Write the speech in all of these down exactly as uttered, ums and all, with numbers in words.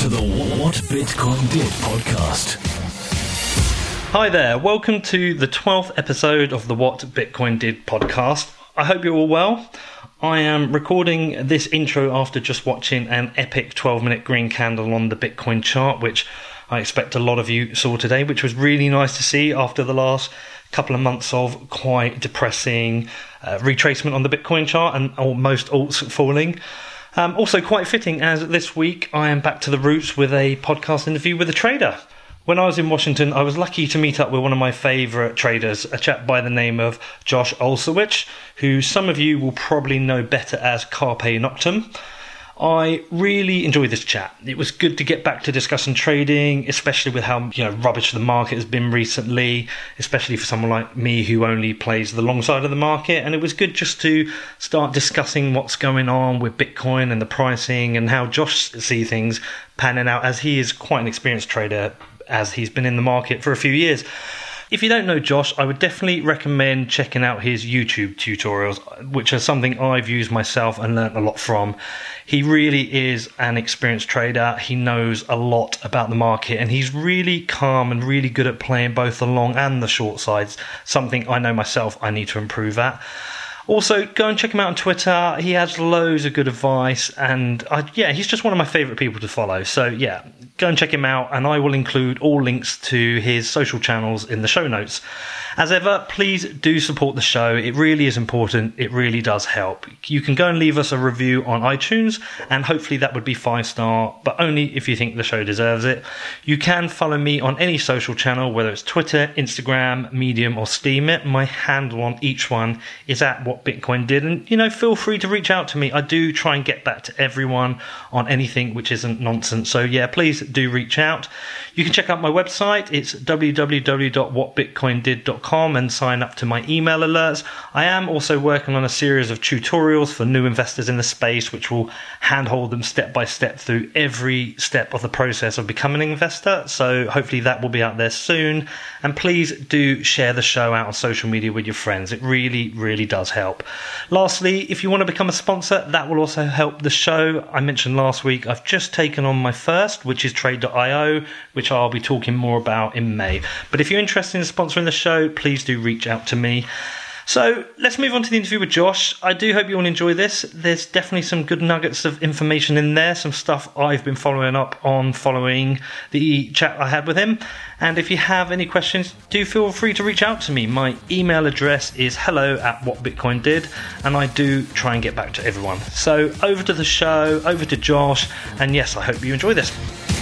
to the What Bitcoin Did podcast. Hi there, welcome to the twelfth episode of the What Bitcoin Did podcast. I hope you're all well. I am recording this intro after just watching an epic twelve minute green candle on the Bitcoin chart, which I expect a lot of you saw today, which was really nice to see after the last couple of months of quite depressing uh, retracement on the Bitcoin chart and most alts falling. Um, also quite fitting, as this week I am back to the roots with a podcast interview with a trader. When I was in Washington, I was lucky to meet up with one of my favourite traders, a chap by the name of Josh Olszewicz, who some of you will probably know better as Carpe Noctem. I really enjoyed this chat. It was good to get back to discussing trading, especially with how you know rubbish the market has been recently, especially for someone like me who only plays the long side of the market. And it was good just to start discussing what's going on with Bitcoin and the pricing and how Josh sees things panning out, as he is quite an experienced trader, as he's been in the market for a few years. If you don't know Josh, I would definitely recommend checking out his YouTube tutorials, which are something I've used myself and learnt a lot from. He really is an experienced trader. He knows a lot about the market, and he's really calm and really good at playing both the long and the short sides, something I know myself I need to improve at. Also, go and check him out on Twitter. He has loads of good advice, and I, yeah, he's just one of my favourite people to follow. So yeah, go and check him out, and I will include all links to his social channels in the show notes. As ever, please do support the show. It really is important. It really does help. You can go and leave us a review on iTunes, and hopefully that would be five star, but only if you think the show deserves it. You can follow me on any social channel, whether it's Twitter, Instagram, Medium, or Steemit. My handle on each one is at What Bitcoin Did, and you know, feel free to reach out to me. I do try and get back to everyone on anything which isn't nonsense. So yeah, please do reach out. You can check out my website. It's w w w dot what bitcoin did dot com and sign up to my email alerts. I am also working on a series of tutorials for new investors in the space, which will handhold them step by step through every step of the process of becoming an investor. So hopefully that will be out there soon. And please do share the show out on social media with your friends. It really, really does help. Lastly, if you want to become a sponsor, that will also help the show. I mentioned last week I've just taken on my first, which is trade dot i o, which I'll be talking more about in May. But if you're interested in sponsoring the show, please do reach out to me. So let's move on to the interview with Josh. I do hope you all enjoy this. There's definitely some good nuggets of information in there, some stuff I've been following up on following the chat I had with him. And if you have any questions, do feel free to reach out to me. My email address is hello at what bitcoin did, and I do try and get back to everyone. So over to the show, over to Josh, and yes, I hope you enjoy this.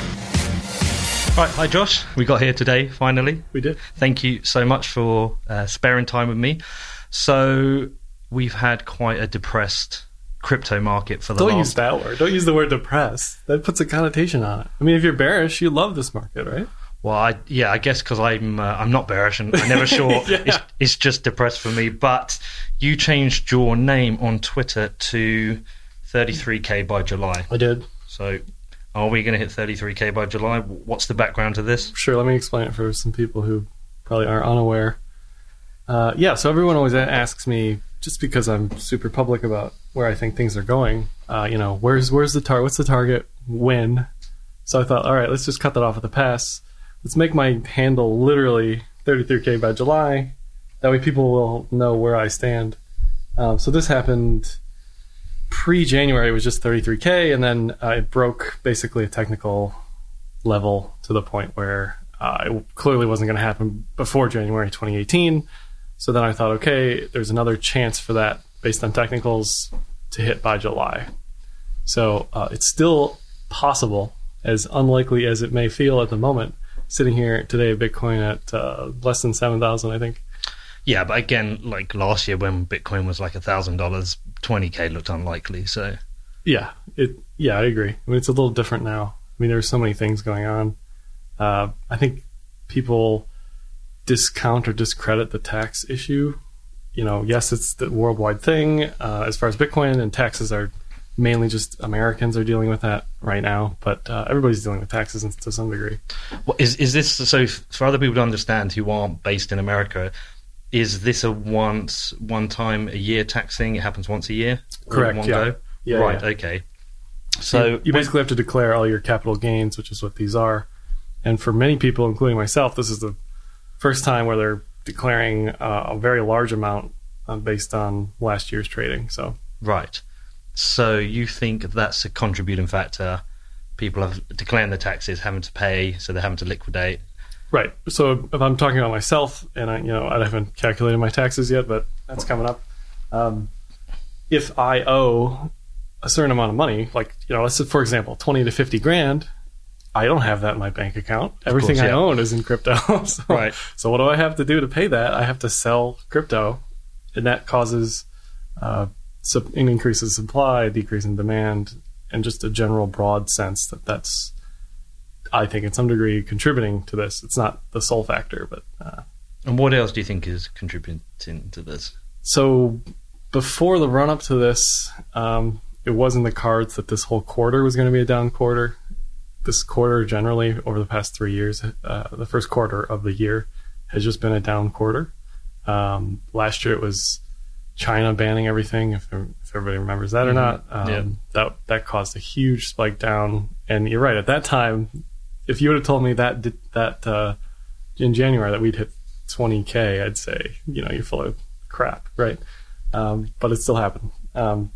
Right, hi Josh, we got here today finally. We did. Thank you so much for uh, sparing time with me. So we've had quite a depressed crypto market for the Don't last... use that word. Don't use the word depressed. That puts a connotation on it. I mean, if you're bearish, you love this market, right? Well, I, yeah, I guess because I'm uh, I'm not bearish and I'm never sure. yeah. it's, it's just depressed for me. But you changed your name on Twitter to thirty-three K by July. I did. So are we going to hit thirty-three K by July? What's the background to this? Sure, let me explain it for some people who probably are unaware. Uh, yeah, so everyone always asks me, just because I'm super public about where I think things are going, uh, you know, where's where's the target? What's the target? When? So I thought, all right, let's just cut that off at the pass. Let's make my handle literally thirty-three K by July. That way people will know where I stand. Um, so this happened pre-January. It was just thirty-three K, and then uh, it broke basically a technical level to the point where uh, it clearly wasn't going to happen before January twenty eighteen. So then I thought, okay, there's another chance for that based on technicals to hit by July. So uh, it's still possible, as unlikely as it may feel at the moment, sitting here today, Bitcoin at uh, less than seven thousand, I think. Yeah, but again, like last year when Bitcoin was like one thousand dollars, twenty K looked unlikely. So Yeah, it. Yeah, I agree. I mean, it's a little different now. I mean, there's so many things going on. Uh, I think people discount or discredit the tax issue. You know, yes, it's the worldwide thing. Uh, as far as Bitcoin, and taxes are mainly just Americans are dealing with that right now, but uh, everybody's dealing with taxes to some degree. Well, is is this so for other people to understand who aren't based in America? Is this a once one time a year tax thing? It happens once a year, correct? in one yeah. go? yeah, right. Yeah. Okay. So you, you basically have to declare all your capital gains, which is what these are. And for many people, including myself, this is the first time where they're declaring uh, a very large amount uh, based on last year's trading. So right. So you think that's a contributing factor? People have declaring the taxes, having to pay, so they're having to liquidate. Right. So if I'm talking about myself, and I, you know, I haven't calculated my taxes yet, but that's coming up. Um, if I owe a certain amount of money, like, you know, let's say, for example, twenty to fifty grand, I don't have that in my bank account. Everything course, yeah. I own is in crypto. so, right. So what do I have to do to pay that? I have to sell crypto, and that causes uh, an increase in supply, a decrease in demand, and just a general broad sense that that's, I think, in some degree contributing to this. It's not the sole factor, but... Uh, and what else do you think is contributing to this? So before the run-up to this, um, it was in the cards that this whole quarter was going to be a down quarter. This quarter, generally, over the past three years, uh, the first quarter of the year has just been a down quarter. Um, last year it was China banning everything, if, if everybody remembers that or not. Um, yeah. that that caused a huge spike down. And you're right, at that time, if you would have told me that that uh, in January that we'd hit twenty K, I'd say, you know, you're full of crap, right? Um, but it still happened. Um,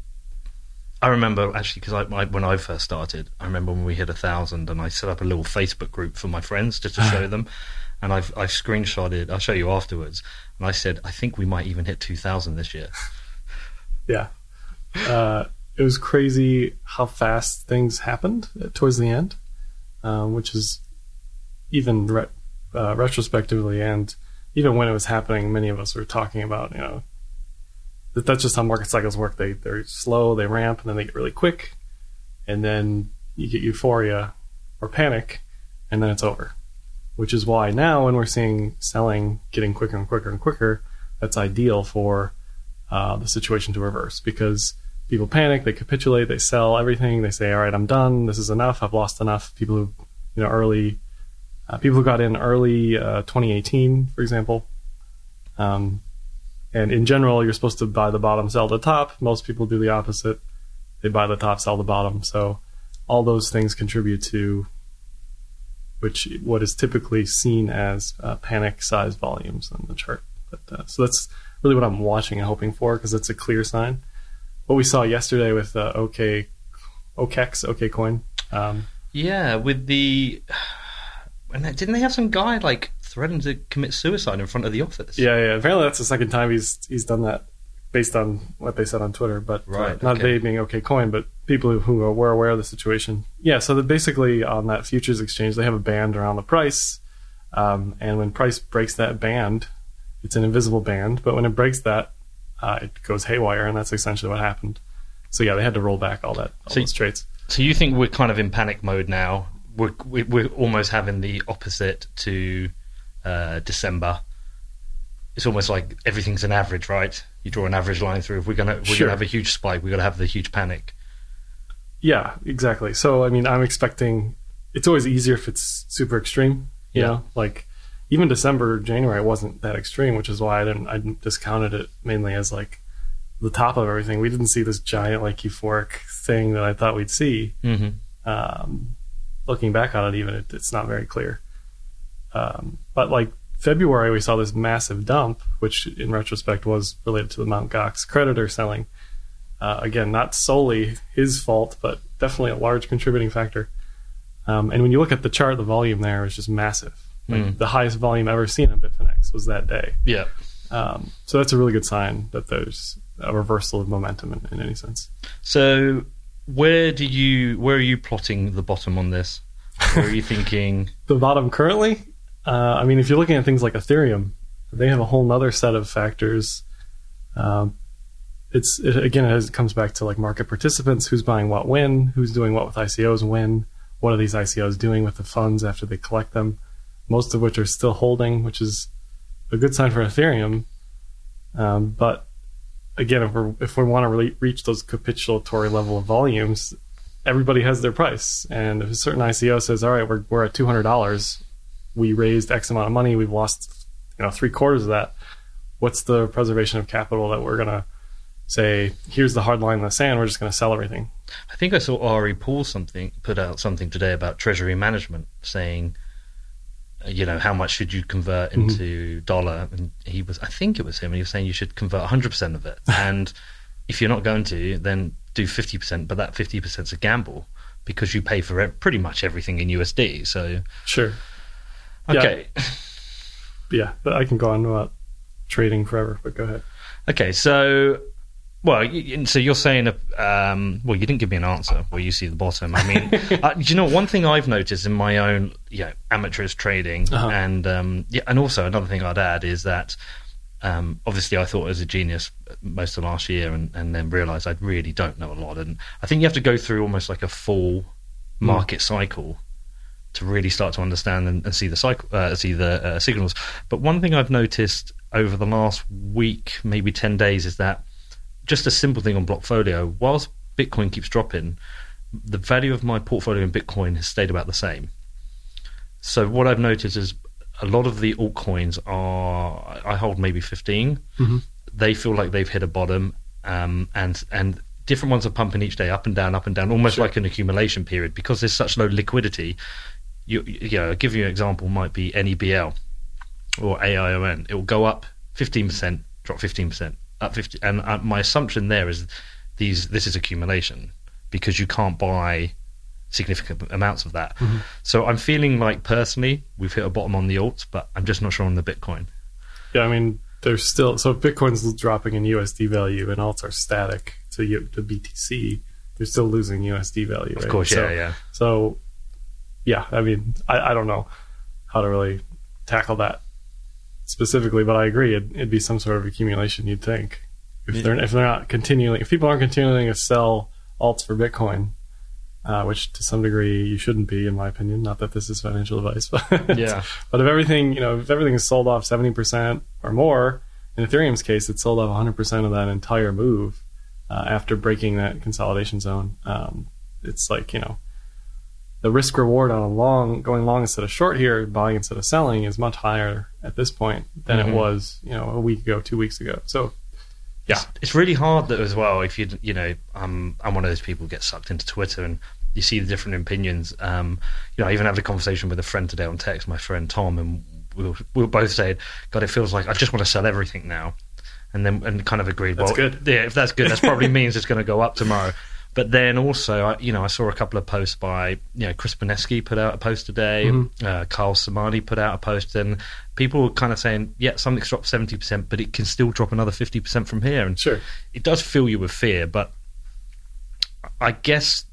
I remember, actually, because I, I, when I first started, I remember when we hit a thousand, and I set up a little Facebook group for my friends just to show them. And I've I screenshotted, I'll show you afterwards. And I said, I think we might even hit two thousand this year. Yeah. Uh, it was crazy how fast things happened towards the end, um, which is even re- uh, retrospectively, and even when it was happening, many of us were talking about, you know, that that's just how market cycles work. They, they're slow, they ramp, and then they get really quick. And then you get euphoria or panic, and then it's over. Which is why now when we're seeing selling getting quicker and quicker and quicker, that's ideal for uh, the situation to reverse, because people panic, they capitulate, they sell everything, they say, all right, I'm done, this is enough, I've lost enough. People who, you know, early, uh, people who got in early uh, twenty eighteen, for example, um, and in general, you're supposed to buy the bottom, sell the top. Most people do the opposite. They buy the top, sell the bottom. So all those things contribute to which what is typically seen as uh, panic size volumes on the chart. But uh, so that's really what I'm watching and hoping for, because it's a clear sign. What we saw yesterday with uh, OK, OKEx, OKCoin. Um, yeah, with the and didn't they have some guy like threatened to commit suicide in front of the office? Yeah, yeah. Apparently that's the second time he's he's done that, based on what they said on Twitter. But right, uh, not okay. they being OKCoin, but people who, who were aware of the situation. Yeah, so that basically on that futures exchange, they have a band around the price, um, and when price breaks that band, it's an invisible band. But when it breaks that, uh, it goes haywire, and that's essentially what happened. So yeah, they had to roll back all that all so, those trades. So you think we're kind of in panic mode now? We're we're almost having the opposite to uh, December. It's almost like everything's an average, right? You draw an average line through. If we're gonna we're Sure. gonna have a huge spike, we're gonna have the huge panic. Yeah, exactly. So I mean, I'm expecting. It's always easier if it's super extreme. You Yeah. know, like even December, January wasn't that extreme, which is why I didn't I discounted it mainly as like the top of everything. We didn't see this giant like euphoric thing that I thought we'd see. Mm-hmm. Um, looking back on it, even it, it's not very clear. Um, but like February, we saw this massive dump, which in retrospect was related to the Mt. Gox creditor selling. Uh, again, not solely his fault, but definitely a large contributing factor. Um, and when you look at the chart, the volume there is just massive. Like Mm. the highest volume ever seen on Bitfinex was that day. Yeah. Um, so that's a really good sign that there's a reversal of momentum in, in any sense. So where do you where are you plotting the bottom on this? Where are you thinking? The bottom currently, uh, I mean, if you're looking at things like Ethereum, they have a whole nother set of factors. Um, it's it, again, it, has, it comes back to like market participants, who's buying what when, who's doing what with I C Os when, what are these I C Os doing with the funds after they collect them, most of which are still holding, which is a good sign for Ethereum. Um, but again, if we if we want to really reach those capitulatory level of volumes, everybody has their price. And if a certain I C O says, all right, we're we're at two hundred dollars, we raised X amount of money, we've lost, you know, three quarters of that. What's the preservation of capital that we're going to say, here's the hard line in the sand, we're just going to sell everything? I think I saw Ari Paul something put out something today about treasury management, saying, you know, how much should you convert into mm-hmm. dollar? And he was, I think it was him, and he was saying you should convert one hundred percent of it. And if you're not going to, then do fifty percent, but that fifty percent is a gamble because you pay for pretty much everything in U S D. So sure, okay, yeah, yeah but I can go on about trading forever. But go ahead. Okay, so well, you, so you're saying, um, well, you didn't give me an answer where you see the bottom. I mean, uh, do you know one thing I've noticed in my own, you know, amateurist trading, uh-huh. and um, yeah, and also another thing I'd add is that. Um, obviously, I thought I was a genius most of last year, and, and then realised I really don't know a lot. And I think you have to go through almost like a full market mm. cycle to really start to understand and, and see the cycle, uh, see the uh, signals. But one thing I've noticed over the last week, maybe ten days, is that just a simple thing on Blockfolio. Whilst Bitcoin keeps dropping, the value of my portfolio in Bitcoin has stayed about the same. So what I've noticed is. A lot of the altcoins are, I hold maybe fifteen. Mm-hmm. They feel like they've hit a bottom, um, and and different ones are pumping each day, up and down, up and down, almost sure. like an accumulation period because there's such low liquidity. You, you know, I'll give you an example. Might be N E B L or A I O N. It will go up fifteen percent, drop fifteen percent, up fifty. And uh, my assumption there is these. This is accumulation because you can't buy. Significant amounts of that. Mm-hmm. So I'm feeling like personally we've hit a bottom on the alts, but I'm just not sure on the Bitcoin. Yeah, I mean, there's still so if Bitcoin's dropping in U S D value and alts are static to to B T C, they're still losing U S D value. Right? Of course, yeah, so, yeah. So yeah, I mean, I, I don't know how to really tackle that specifically, but I agree. It'd, it'd be some sort of accumulation. You'd think if yeah. they're if they're not continuing, if people aren't continuing to sell alts for Bitcoin. Uh, which to some degree you shouldn't be, in my opinion. Not that this is financial advice, but yeah. But if everything, you know, if everything is sold off seventy percent or more, in Ethereum's case, it sold off one hundred percent of that entire move uh, after breaking that consolidation zone. Um, it's like, you know, the risk reward on a long, going long instead of short here, buying instead of selling, is much higher at this point than mm-hmm. it was, you know, a week ago, two weeks ago. So. Yeah, it's, it's really hard that as well. If you you know, um, I'm one of those people who get sucked into Twitter and you see the different opinions. Um, you know, I even had a conversation with a friend today on text, my friend Tom, and we were, we were both saying, "God, it feels like I just want to sell everything now," and then and kind of agreed. That's well, good. Yeah, if that's good, that probably means it's going to go up tomorrow. But then also, I, you know, I saw a couple of posts by, you know, Chris Boneski put out a post today, mm-hmm. uh, Carl Samani put out a post, and people were kind of saying, yeah, something's dropped seventy percent, but it can still drop another fifty percent from here. And sure. It does fill you with fear, but I guess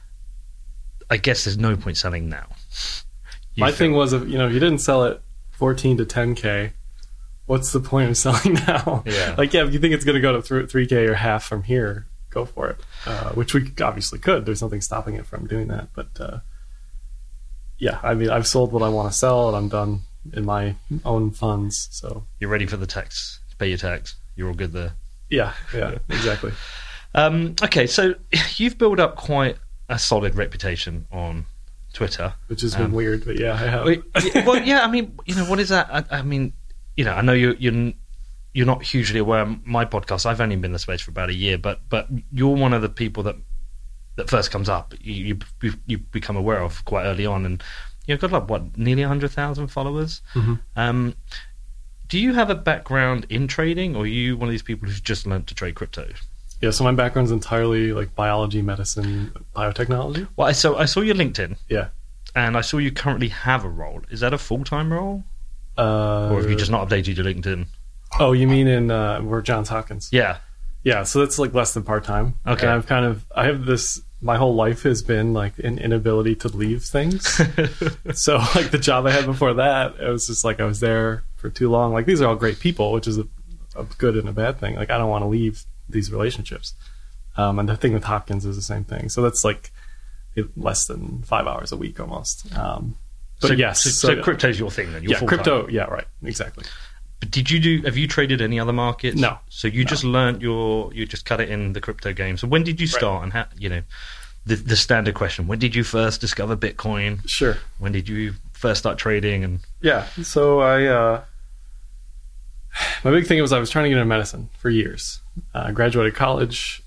I guess there's no point selling now. You My feel- thing was, if, you know, if you didn't sell it fourteen to ten K, what's the point of selling now? Yeah. Like, yeah, if you think it's going to go to three K or half from here, go for it, uh, which we obviously could. There's nothing stopping it from doing that. But uh, yeah, I mean, I've sold what I want to sell, and I'm done in my own funds. So you're ready for the tax, pay your tax. You're all good there. Yeah, yeah, exactly. Um, okay, so you've built up quite a solid reputation on Twitter, which has um, been weird, but yeah, I have. Well, yeah, I mean, you know, what is that? I, I mean, you know, I know you you're. You're not hugely aware of my podcast. I've only been in the space for about a year, but but you're one of the people that that first comes up. You you, you become aware of quite early on, and you've got like what nearly a hundred thousand followers. Mm-hmm. Um, do you have a background in trading, or are you one of these people who's just learned to trade crypto? Yeah, so my background's entirely like biology, medicine, biotechnology. Well, I saw I saw your LinkedIn. Yeah, and I saw you currently have a role. Is that a full time role, uh, or have you just not updated your LinkedIn? Oh, you mean in uh, we're Johns Hopkins? Yeah, yeah. So that's like less than part time. Okay, and I've kind of I have this. My whole life has been like an inability to leave things. So like the job I had before that, it was just like I was there for too long. Like these are all great people, which is a, a good and a bad thing. Like I don't want to leave these relationships. Um, and the thing with Hopkins is the same thing. So that's like less than five hours a week almost. Um, but so, yes, so, so, so crypto's your thing then. You're yeah, full-time. crypto. Yeah, right. Exactly. But did you do? Have you traded any other markets? No. So you no. just learnt your. You just cut it in the crypto game. So when did you start? Right. And how? You know, the the standard question: when did you first discover Bitcoin? Sure. When did you first start trading? And yeah, so I. Uh, my big thing was I was trying to get into medicine for years. I uh, graduated college,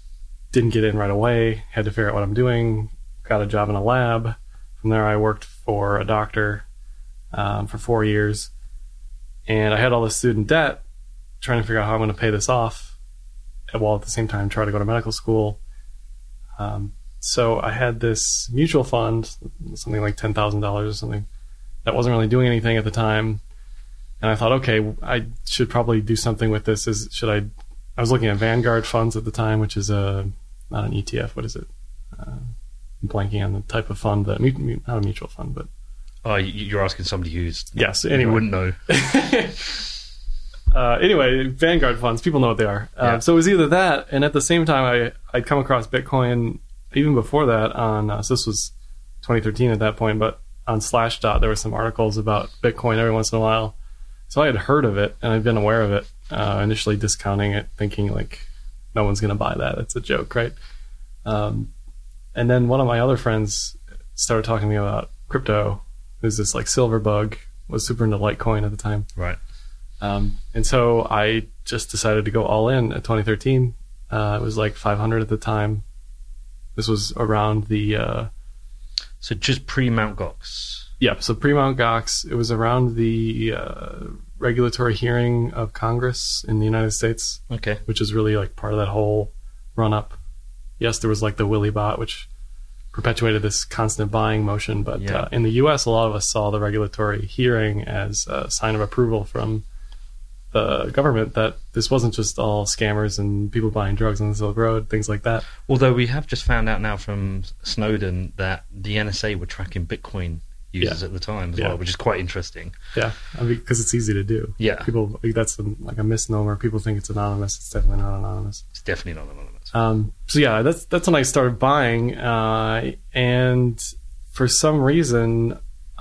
didn't get in right away. Had to figure out what I'm doing. Got a job in a lab. From there, I worked for a doctor um, for four years. And I had all this student debt, trying to figure out how I'm going to pay this off, while at the same time try to go to medical school. Um, so I had this mutual fund, something like ten thousand dollars or something, that wasn't really doing anything at the time. And I thought, okay, I should probably do something with this. Is should I? I was looking at Vanguard funds at the time, which is a not an E T F. What is it? Uh, I'm blanking on the type of fund that not a mutual fund, but oh, you're asking somebody who's yes. Anyway, you wouldn't know. uh, anyway, Vanguard funds, people know what they are. Uh, yeah. So it was either that, and at the same time, I I'd come across Bitcoin even before that. On uh, so this was twenty thirteen at that point, but on Slashdot there were some articles about Bitcoin every once in a while. So I had heard of it, and I'd been aware of it, uh, initially discounting it, thinking, like, no one's going to buy that. It's a joke, right? Um, and then one of my other friends started talking to me about crypto. Who's this, like, Silverbug, was super into Litecoin at the time. Right. Um, and so I just decided to go all in at twenty thirteen. Uh, it was like five hundred at the time. This was around the... Uh, so just pre-Mount Gox. Yeah, so pre-Mount Gox, it was around the uh, regulatory hearing of Congress in the United States. Okay. Which is really like part of that whole run-up. Yes, there was like the Willy bot, which perpetuated this constant buying motion. But yeah. uh, in the U S, a lot of us saw the regulatory hearing as a sign of approval from the government that this wasn't just all scammers and people buying drugs on the Silk Road, things like that. Although we have just found out now from Snowden that the N S A were tracking Bitcoin users yeah. at the time as yeah. well, which is quite interesting. Yeah, I mean, because it's easy to do. Yeah. People, that's a, like a misnomer. People think it's anonymous. It's definitely not anonymous. It's definitely not anonymous. Um, so yeah, that's that's when I started buying, uh, and for some reason,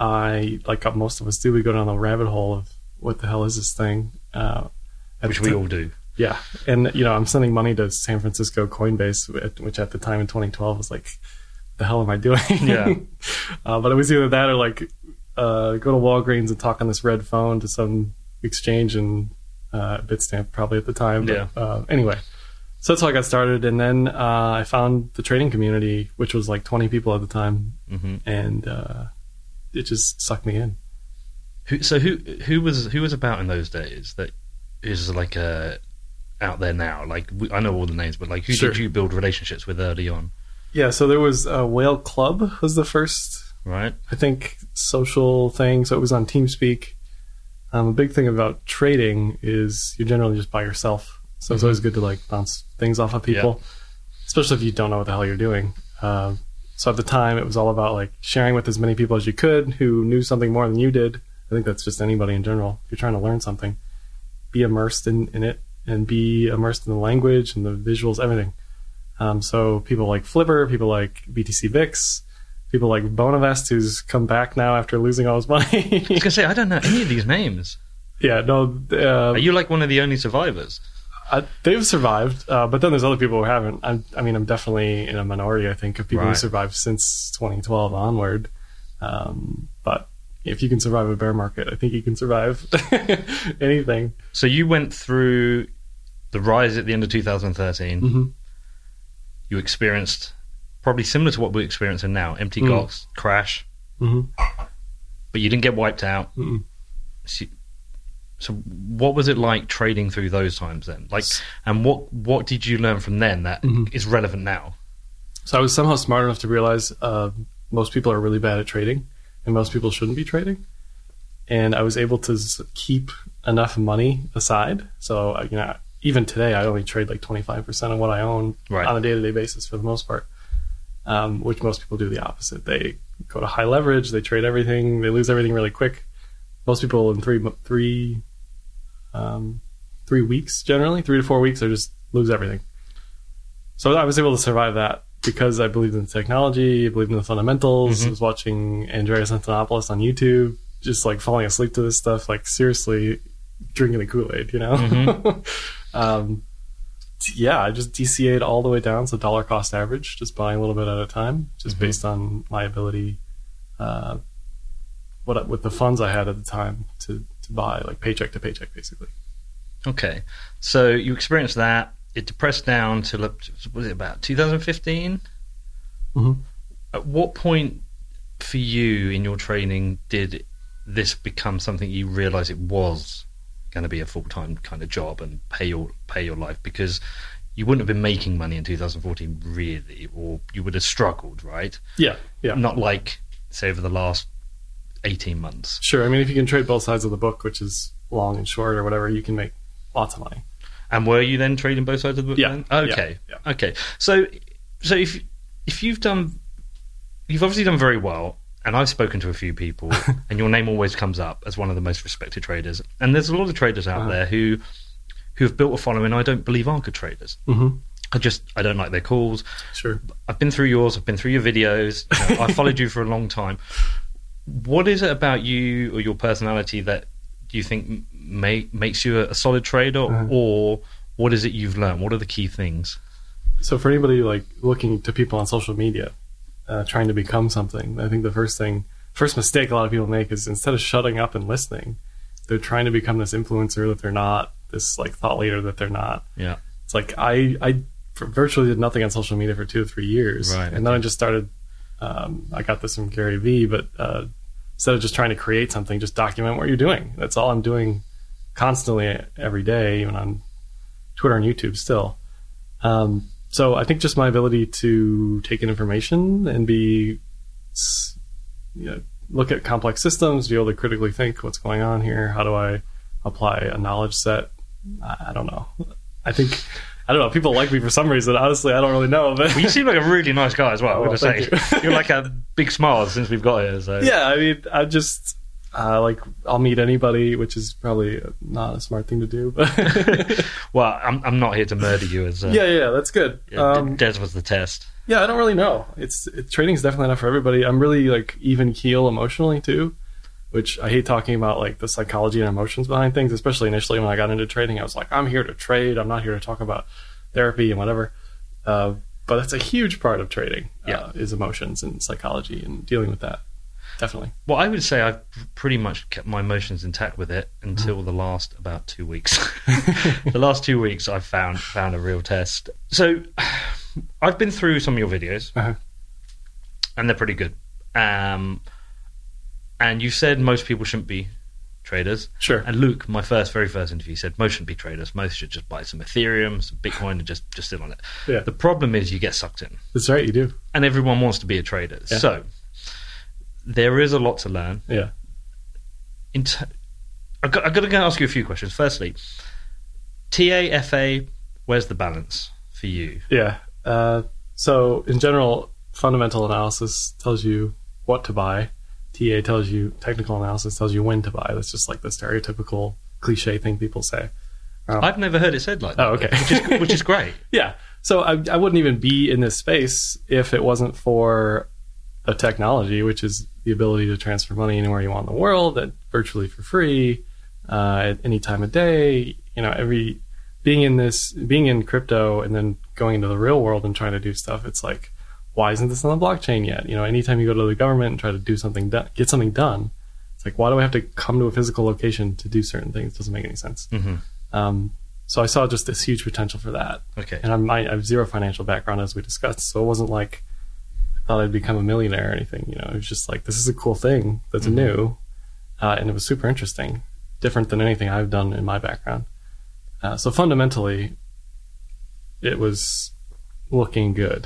I, like most of us do, we go down the rabbit hole of what the hell is this thing? Uh, which we t- all do. Yeah, and you know, I'm sending money to San Francisco Coinbase, which at the time in twenty twelve was like, the hell am I doing? Yeah. uh, but it was either that or like uh, go to Walgreens and talk on this red phone to some exchange in uh, Bitstamp probably at the time. But, yeah. Uh, anyway, so that's how I got started. And then uh, I found the trading community, which was like twenty people at the time. Mm-hmm. And uh, it just sucked me in. Who, so who who was who was about in those days that is like uh, out there now? Like we, I know all the names, but like who Sure. did you build relationships with early on? Yeah, so there was uh, Whale Club was the first, Right. I think, social thing. So it was on TeamSpeak. Um, a big thing about trading is you're generally just by yourself. So it's Mhm. always good to like bounce things off of people, especially if you don't know what the hell you're doing. Uh, so at the time, it was all about like sharing with as many people as you could who knew something more than you did. I think that's just anybody in general. If you're trying to learn something, be immersed in, in it and be immersed in the language and the visuals, everything. Um, so people like Flipper, people like B T C V I X, people like Bonavest, who's come back now after losing all his money. I was going to say, I don't know any of these names. Yeah, no. Uh, Are you like one of the only survivors? I, they've survived, uh, but then there's other people who haven't. I'm, I mean, I'm definitely in a minority, I think, of people Right. who survived since twenty twelve onward. Um, but if you can survive a bear market, I think you can survive anything. So you went through the rise at the end of two thousand thirteen. Mm-hmm. You experienced probably similar to what we're experiencing now, empty Mm. Gox, crash, Mm-hmm. but you didn't get wiped out. Mm-mm. So, so what was it like trading through those times then? Like, and what what did you learn from then that Mhm. is relevant now? So I was somehow smart enough to realize uh, most people are really bad at trading, and most people shouldn't be trading. And I was able to s- keep enough money aside. So uh, you know, even today, I only trade like twenty-five percent of what I own Right. on a day-to-day basis for the most part. Um, which most people do the opposite. They go to high leverage, they trade everything, they lose everything really quick. Most people in three three um, three weeks, generally three to four weeks, they just lose everything. So I was able to survive that because I believed in the technology, I believed in the fundamentals. Mhm. I was watching Andreas Antonopoulos on YouTube, just like falling asleep to this stuff, like seriously drinking the Kool-Aid, you know? Mhm. um, yeah, I just D C A'd all the way down, so dollar cost average, just buying a little bit at a time, just Mhm. based on my ability, uh, what with the funds I had at the time to, to buy, like paycheck to paycheck, basically. Okay, so you experienced that. it depressed down to, was it about two thousand fifteen? Mm-hmm. At what point for you in your training did this become something you realised it was going to be a full-time kind of job and pay your pay your life? Because you wouldn't have been making money in two thousand fourteen, really, or you would have struggled, right? Yeah, yeah. Not like, say, over the last eighteen months. Sure. I mean, if you can trade both sides of the book, which is long and short or whatever, you can make lots of money. And were you then trading both sides of the book? Yeah. Then? Okay. Yeah, yeah. Okay. So, so if if you've done, you've obviously done very well, and I've spoken to a few people, and your name always comes up as one of the most respected traders. And there's a lot of traders out Uh-huh. there who who have built a following I don't believe are good traders. Mm-hmm. I just I don't like their calls. Sure. I've been through yours. I've been through your videos. You know, I followed you for a long time. What is it about you or your personality that do you think make, makes you a, a solid trader, Uh-huh. or what is it you've learned? What are the key things? So for anybody like looking to people on social media, uh, trying to become something, I think the first thing, first mistake a lot of people make is instead of shutting up and listening, they're trying to become this influencer that they're not, this like thought leader that they're not. Yeah. It's like I I virtually did nothing on social media for two or three years, Right, and then I just started. Um, I got this from Gary Vee, but uh, instead of just trying to create something, just document what you're doing. That's all I'm doing constantly every day, even on Twitter and YouTube still. Um, so I think just my ability to take in information and be, you know, look at complex systems, be able to critically think what's going on here. How do I apply a knowledge set? I, I don't know. I think, I don't know. People like me for some reason. Honestly, I don't really know. But Well, you seem like a really nice guy as well. Oh, I'm well, going to say thank you. you're like a big smile since we've got here. So yeah, I mean, I just uh, like I'll meet anybody, which is probably not a smart thing to do. But Well, I'm I'm not here to murder you as uh, yeah, yeah, that's good. yeah, Um, Des was the test. Yeah, I don't really know. It's it, trading's definitely not for everybody. I'm really like even keel emotionally too, which I hate talking about like the psychology and emotions behind things, especially initially when I got into trading. I was like, I'm here to trade. I'm not here to talk about therapy and whatever. Uh, but that's a huge part of trading. Yeah. Uh, is emotions and psychology and dealing with that. Definitely. Well, I would say I've pretty much kept my emotions intact with it until the last about two weeks. The last two weeks, I've found found a real test. So, I've been through some of your videos, Uh-huh. and they're pretty good. Um, and you said most people shouldn't be traders. Sure. And Luke, my first, very first interview, said most shouldn't be traders. Most should just buy some Ethereum, some Bitcoin, and just just sit on it. Yeah. The problem is you get sucked in, That's right. You do. and everyone wants to be a trader. Yeah. So there is a lot to learn. Yeah. In t- I've got, I've got to go ask you a few questions. Firstly, T A, F A, where's the balance for you? Yeah. Uh, so in general, fundamental analysis tells you what to buy. T A tells you, technical analysis tells you when to buy. That's just like the stereotypical cliche thing people say. Um, I've never heard it said like that. Oh, okay. Which is, which is great. yeah. So I, I wouldn't even be in this space if it wasn't for the technology, which is the ability to transfer money anywhere you want in the world, at virtually for free, uh, at any time of day. You know, every being in this, being in crypto, and then going into the real world and trying to do stuff. It's like, why isn't this on the blockchain yet? You know, anytime you go to the government and try to do something, do- get something done, it's like, why do I have to come to a physical location to do certain things? It doesn't make any sense. Mm-hmm. Um, so I saw just this huge potential for that. Okay. And I'm, I have zero financial background, as we discussed, so it wasn't like I thought I'd become a millionaire or anything. You know, it was just like, this is a cool thing that's Mhm. new, uh, and it was super interesting, different than anything I've done in my background. Uh, so fundamentally, it was looking good.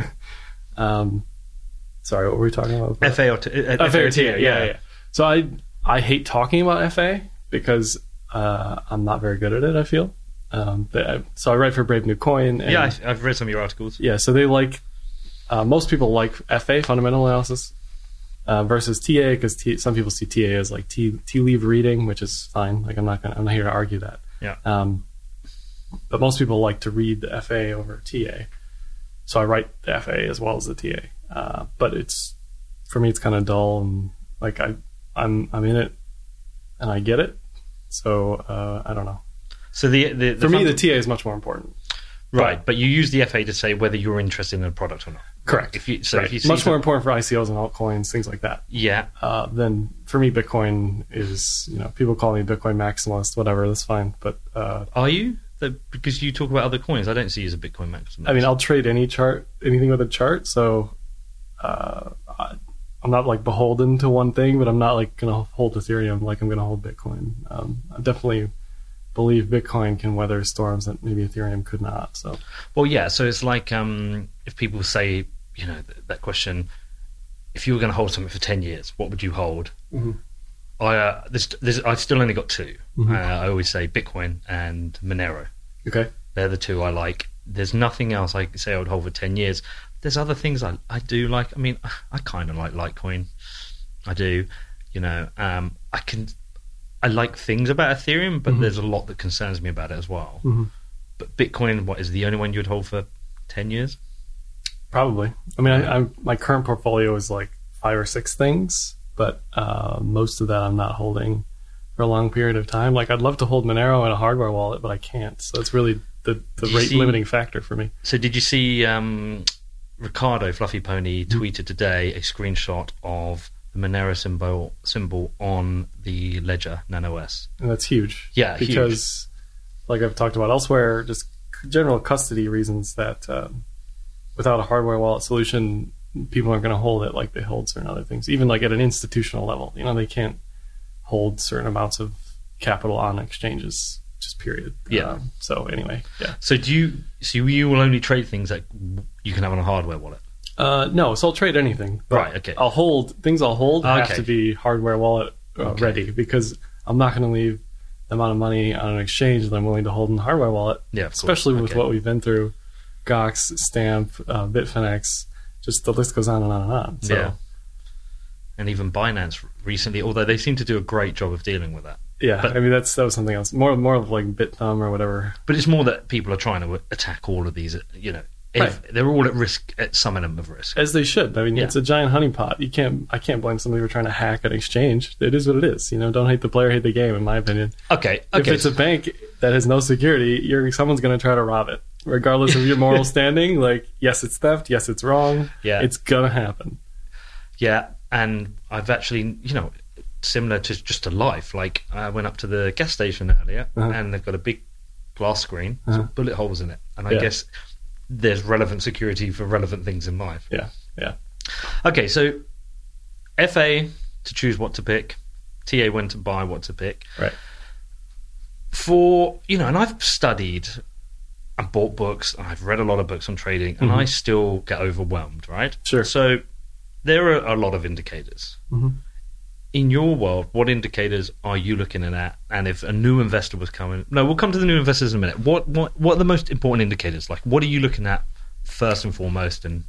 um, sorry, what were we talking about? F A or T A? F A or T A, yeah, yeah. So I I hate talking about F A because uh, I'm not very good at it, I feel. Um, but I, so I write for Brave New Coin. And, Yeah, I've, I've read some of your articles. yeah, so they like, uh, most people like F A, fundamental analysis, uh, versus T A, because T, some people see T A as like tea, tea leaf reading, which is fine. Like I'm not gonna, I'm not here to argue that. Yeah. Um, but most people like to read the F A over T A. So I write the F A as well as the T A. Uh, but it's, for me, it's kind of dull, and like I, I'm, I'm in it and I get it. So, uh, I don't know. So the, the, the For me, fund- the T A is much more important. right, but you use the F A to say whether you're interested in a product or not. Correct. If you so Right. if you see much more some- important for I C Os and altcoins, things like that. yeah, Uh, then for me, Bitcoin is, you know, people call me Bitcoin maximalist, whatever, that's fine. But uh, are you? That, because you talk about other coins, I don't see you as a Bitcoin maximalist. I mean, I'll trade any chart, anything with a chart. So uh, I, I'm not like beholden to one thing, but I'm not like going to hold Ethereum like I'm going to hold Bitcoin. Um, I definitely believe Bitcoin can weather storms that maybe Ethereum could not. So, well, yeah. So it's like um, if people say, you know, th- that question, if you were going to hold something for ten years, what would you hold? Mm-hmm. I uh, there's, there's, I still only got two. Mm-hmm. Uh, I always say Bitcoin and Monero. Okay. They're the two I like. There's nothing else I could say I would hold for ten years. There's other things I, I do like. I mean, I kind of like Litecoin. I do. You know, um, I can. I like things about Ethereum, but mm-hmm. there's a lot that concerns me about it as well. Mm-hmm. But Bitcoin, what, is the only one you'd hold for ten years? Probably. I mean, I, I'm, my current portfolio is like five or six things, but uh, most of that I'm not holding for a long period of time. Like, I'd love to hold Monero in a hardware wallet, but I can't. So it's really the, the rate see, limiting factor for me. So did you see um, Ricardo Fluffy Pony mm-hmm. tweeted today a screenshot of the Monero symbol symbol on the Ledger Nano S? And that's huge. Yeah, because huge. Like I've talked about elsewhere, just general custody reasons that um, without a hardware wallet solution, people aren't going to hold it like they hold certain other things. Even like at an institutional level, you know, they can't hold certain amounts of capital on exchanges, just period. Yeah. Um, so anyway, yeah. So do you? So you will only trade things that you can have on a hardware wallet? Uh, no, so I'll trade anything. But right. Okay. I'll hold things. I'll hold Okay. have to be hardware wallet uh, Okay. ready, because I'm not going to leave the amount of money on an exchange that I'm willing to hold in the hardware wallet. Yeah, of especially course. with Okay. what we've been through, Gox, Stamp, uh, Bitfinex. Just the list goes on and on and on. So, Yeah. And even Binance recently, although they seem to do a great job of dealing with that. yeah. But- I mean, that's that was something else. More, more of like BitThumb or whatever. But it's more that people are trying to attack all of these. You know, if Right. they're all at risk, at some element of risk. As they should. I mean, Yeah. it's a giant honeypot. You can't. I can't blame somebody for trying to hack an exchange. It is what it is. You know, don't hate the player, hate the game. In my opinion. Okay. If Okay. it's a bank that has no security, you're someone's going to try to rob it, regardless of your moral standing. Like, yes, it's theft. Yes, it's wrong. Yeah. It's gonna happen. Yeah, and I've actually, you know, similar to just to life. Like I went up to the gas station earlier, Uh-huh. and they've got a big glass screen, Uh-huh. with bullet holes in it, and I Yeah. guess there's relevant security for relevant things in life. Yeah, yeah. Okay, so F A to choose what to pick, T A when to buy what to pick. Right. For, you know, and I've studied and bought books, and I've read a lot of books on trading, and Mhm. I still get overwhelmed, right? Sure. So there are a lot of indicators. Mhm. In your world, what indicators are you looking at? And if a new investor was coming, no, we'll come to the new investors in a minute. What what what are the most important indicators? Like, what are you looking at first and foremost? And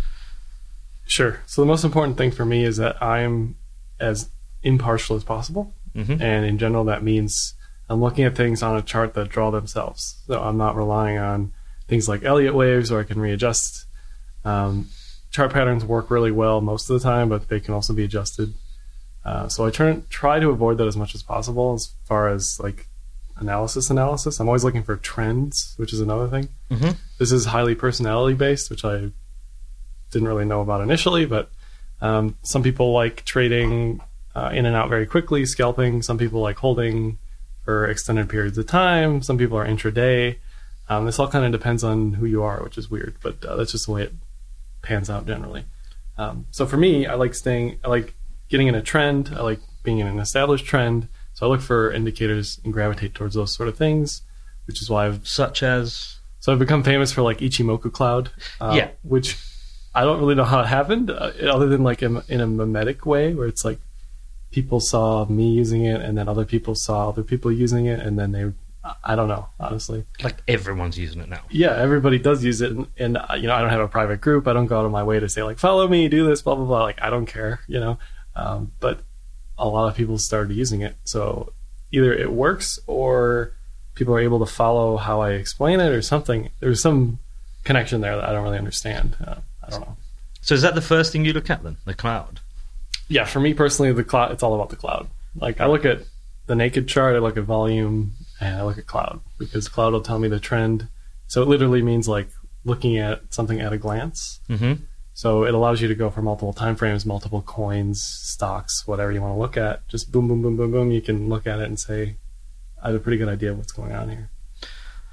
Sure. So the most important thing for me is that I'm as impartial as possible, Mhm. and in general, that means I'm looking at things on a chart that draw themselves. So I'm not relying on things like Elliott waves, or I can readjust. Um, chart patterns work really well most of the time, but they can also be adjusted. Uh, so I try, try to avoid that as much as possible as far as like analysis analysis. I'm always looking for trends, which is another thing. Mhm. This is highly personality based, which I didn't really know about initially, but um, some people like trading uh, in and out very quickly, scalping. Some people like holding for extended periods of time. Some people are intraday. Um, this all kind of depends on who you are, which is weird, but uh, that's just the way it pans out generally. Um, so for me, I like staying, I like getting in a trend. I like being in an established trend. So I look for indicators and gravitate towards those sort of things, which is why I've such as so I've become famous for like Ichimoku Cloud, uh, Yeah. which I don't really know how it happened, uh, other than like in, in a mimetic way, where it's like people saw me using it, and then other people saw other people using it, and then they, I don't know, honestly. like everyone's using it now. Yeah, everybody does use it, and, and uh, you know, I don't have a private group. I don't go out of my way to say like, follow me, do this, blah blah blah. Like, I don't care, you know. Um, but a lot of people started using it, so either it works or people are able to follow how I explain it, or something. There's some connection there that I don't really understand. Uh, I don't know. So is that the first thing you look at then? The cloud? Yeah, for me personally, the cloud. It's all about the cloud. Like, I look at the naked chart, I look at volume, and I look at cloud, because cloud will tell me the trend. So it literally means like looking at something at a glance. Mm-hmm. So it allows you to go for multiple time frames, multiple coins, stocks, whatever you want to look at. Just boom, boom, boom, boom, boom. You can look at it and say, I have a pretty good idea of what's going on here.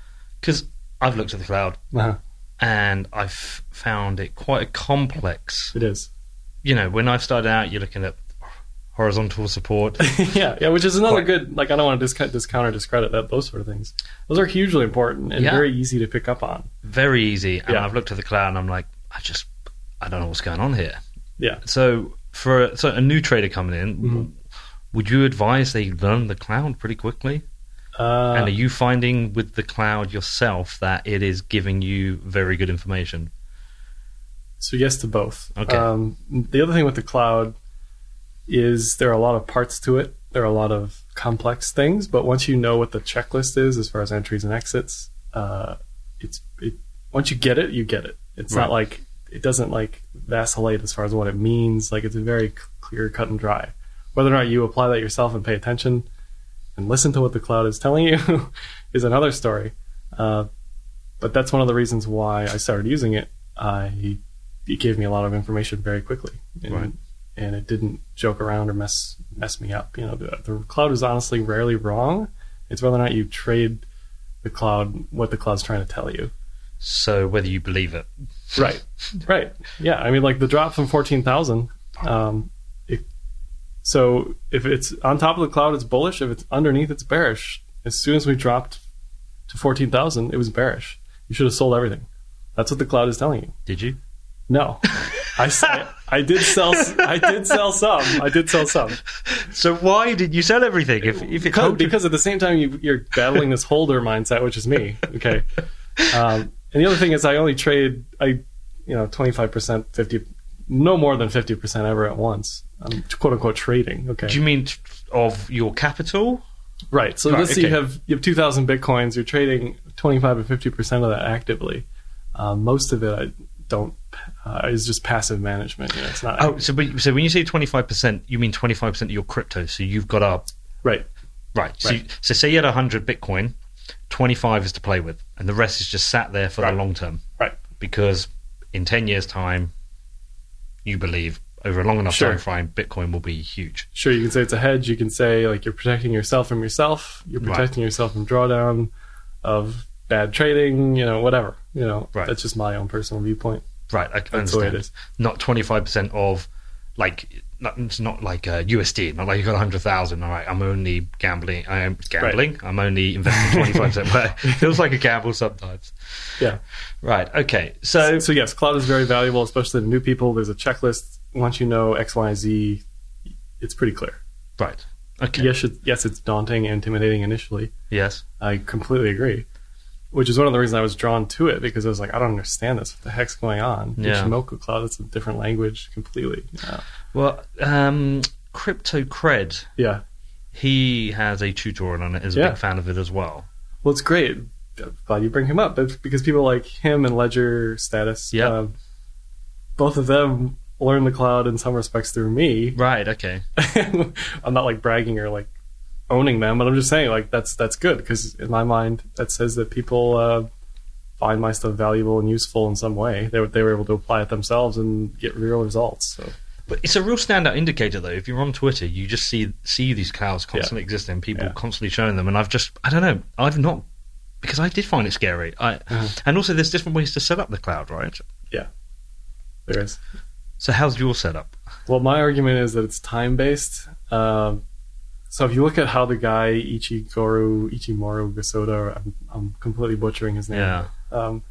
Because I've looked at the cloud Uh-huh. and I've found it quite a complex. It is. You know, when I started out, you're looking at horizontal support. yeah, yeah, which is another Quite. good, like, I don't want to discount, discount or discredit that, those sort of things. Those are hugely important and Yeah. very easy to pick up on. Very easy. And Yeah. I've looked at the cloud and I'm like, I just, I don't know what's going on here. Yeah. So for a, so a new trader coming in, Mhm. would you advise they learn the cloud pretty quickly? Uh, And are you finding with the cloud yourself that it is giving you very good information? So yes to both. Okay. Um, the other thing with the cloud is there are a lot of parts to it. There are a lot of complex things, but once you know what the checklist is as far as entries and exits, uh, it's it. Once you get it, you get it. It's Right. not like it doesn't like vacillate as far as what it means. Like it's very c- clear, cut and dry. Whether or not you apply that yourself and pay attention and listen to what the cloud is telling you is another story. Uh, but that's one of the reasons why I started using it. I it gave me a lot of information very quickly, and, Right. and it didn't joke around or mess mess me up. You know, the, the cloud is honestly rarely wrong. It's whether or not you trade the cloud, what the cloud's trying to tell you. So whether you believe it. Right, right, yeah. I mean, like the drop from fourteen thousand. Um, it, so if it's on top of the cloud, it's bullish. If it's underneath, it's bearish. As soon as we dropped to fourteen thousand, it was bearish. You should have sold everything. That's what the cloud is telling you. Did you? No, I, I, I did sell. I did sell some. I did sell some. So why did you sell everything? If, if it Because, told you- because at the same time you, you're battling this holder mindset, which is me. Okay. Um, and the other thing is, I only trade. I, you know, twenty five percent, fifty, no more than fifty percent ever at once. I'm quote unquote trading. Okay. do you mean t- of your capital? Right. So Right, let's say you okay. have you have two thousand bitcoins. You're trading twenty five to fifty percent of that actively. Um, most of it I don't uh, is just passive management. You know, it's not. Oh, so but, so when you say twenty-five percent, you mean twenty-five percent of your crypto. So you've got up. Right. Right. So, Right. You, so say you had one hundred Bitcoin, twenty-five is to play with, and the rest is just sat there for Right. the long term. Right. Because in ten years' time, you believe over a long enough Sure. time frame, Bitcoin will be huge. Sure, you can say it's a hedge. You can say like you're protecting yourself from yourself. You're Right. protecting yourself from drawdown of bad trading. You know, whatever. You know, Right. that's just my own personal viewpoint. Right. I That's the understand. way it is. Not twenty-five percent of, like, not, it's not like uh, U S D. Not like you got one hundred thousand. All right, I'm only gambling. I am gambling. I'm only investing twenty-five percent. But it feels like a gamble sometimes. Yeah. Right. Okay. So, So yes, cloud is very valuable, especially to new people. There's a checklist. Once you know X, Y, Z, it's pretty clear. right. Okay. Yes, it, yes, it's daunting and intimidating initially. Yes. I completely agree. Which is one of the reasons I was drawn to it, because I was like, I don't understand this. What the heck's going on? Yeah. Ichimoku Cloud, it's a different language completely. Yeah. Well, um, Crypto Cred, yeah. he has a tutorial on it. Is a Yeah. big fan of it as well. Well, it's great. I'm glad you bring him up, but because people like him and Ledger Status, Yeah. um, both of them learn the cloud in some respects through me. Right. Okay. I'm not like bragging or like owning them, but I'm just saying like that's that's good, because in my mind that says that people uh, find my stuff valuable and useful in some way. They were they were able to apply it themselves and get real results. So But it's a real standout indicator, though. If you're on Twitter, you just see see these clouds constantly existing, people Yeah. constantly showing them, and I've just I don't know, I've not, because I did find it scary. I Mhm. and also there's different ways to set up the cloud, right? yeah, there is. So how's your setup? Well, my argument is that it's time based. Um, so if you look at how the guy Ichigoro Ichimoru Gasoda, I'm, I'm completely butchering his name. Yeah. Um,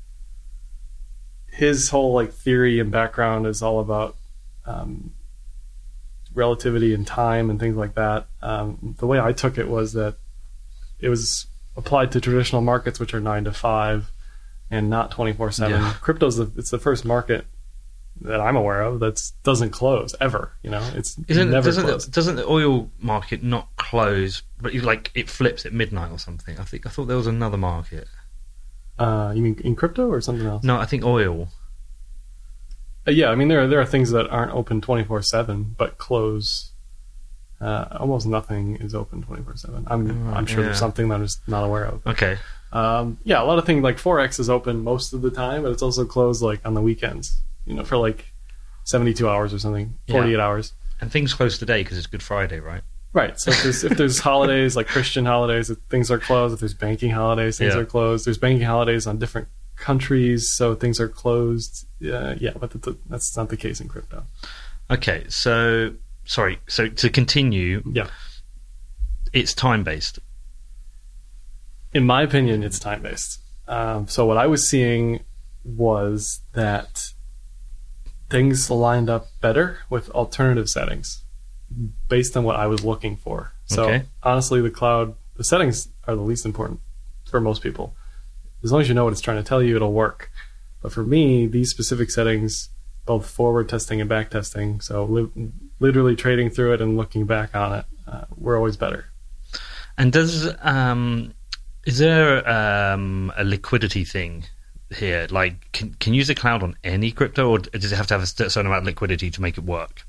his whole like theory and background is all about um, relativity and time and things like that. Um, the way I took it was that it was applied to traditional markets, which are nine to five, and not twenty four seven. Yeah. Crypto's the, it's the first market that I'm aware of that doesn't close ever. You know, it's Isn't never doesn't closed. the, doesn't the oil market not close, but you, like it flips at midnight or something? I think I thought there was another market. Uh, you mean in crypto or something else? No, I think oil. Uh, yeah, I mean there are, there are things that aren't open twenty four seven but close. Uh, almost nothing is open twenty four seven. I'm Right, I'm sure yeah. there's something that I'm just not aware of. Okay. Um, yeah, a lot of things like Forex is open most of the time, but it's also closed like on the weekends. You know, for like seventy two hours or something, Yeah. forty eight hours. And things close today because it's Good Friday, right? Right. So if there's, if there's holidays, like Christian holidays, if things are closed. If there's banking holidays, things Yeah. are closed. There's banking holidays on different countries, so things are closed. Uh, yeah, but th- that's not the case in crypto. Okay, so sorry. So to continue, Yeah. it's time based. In my opinion, it's time based. Um, so what I was seeing was that things lined up better with alternative settings based on what I was looking for. So Okay. honestly, the cloud, the settings are the least important for most people. As long as you know what it's trying to tell you, it'll work. But for me, these specific settings, both forward testing and back testing, so li- literally trading through it and looking back on it, uh, were always better. And does um, is there um, a liquidity thing here? Like, can can you use the cloud on any crypto, or does it have to have a certain amount of liquidity to make it work?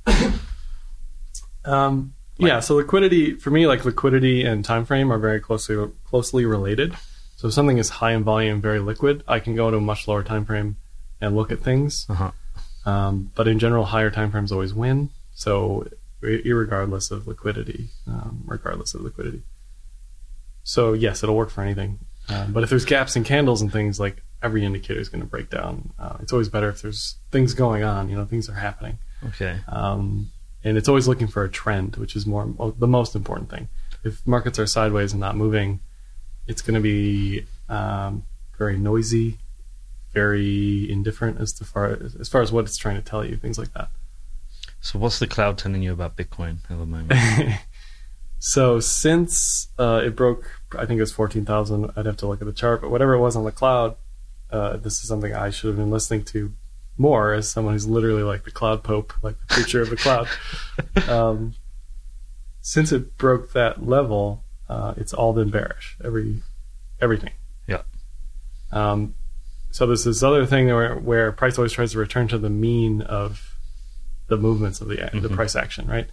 Um, Like- yeah, so liquidity, for me, like liquidity and time frame are very closely closely related. So if something is high in volume, very liquid, I can go to a much lower time frame and look at things. Uh-huh. Um, but in general, higher time frames always win. So irregardless of liquidity, um, regardless of liquidity. So yes, it'll work for anything. Um, but if there's gaps in candles and things, like every indicator is going to break down. Uh, it's always better if there's things going on, you know, things are happening. Okay. Um, and it's always looking for a trend, which is more the most important thing. If markets are sideways and not moving, it's going to be um, very noisy, very indifferent as to far as far as what it's trying to tell you, things like that. So what's the cloud telling you about Bitcoin at the moment? So since uh, it broke, I think it was fourteen thousand. I'd have to look at the chart, but whatever it was on the cloud, uh, this is something I should have been listening to more as someone who's literally like the cloud pope, like the preacher of the cloud. Um, since it broke that level, uh, it's all been bearish. Every everything. Yeah. Um, so there's this other thing where where price always tries to return to the mean of the movements of the the Mhm. price action, right?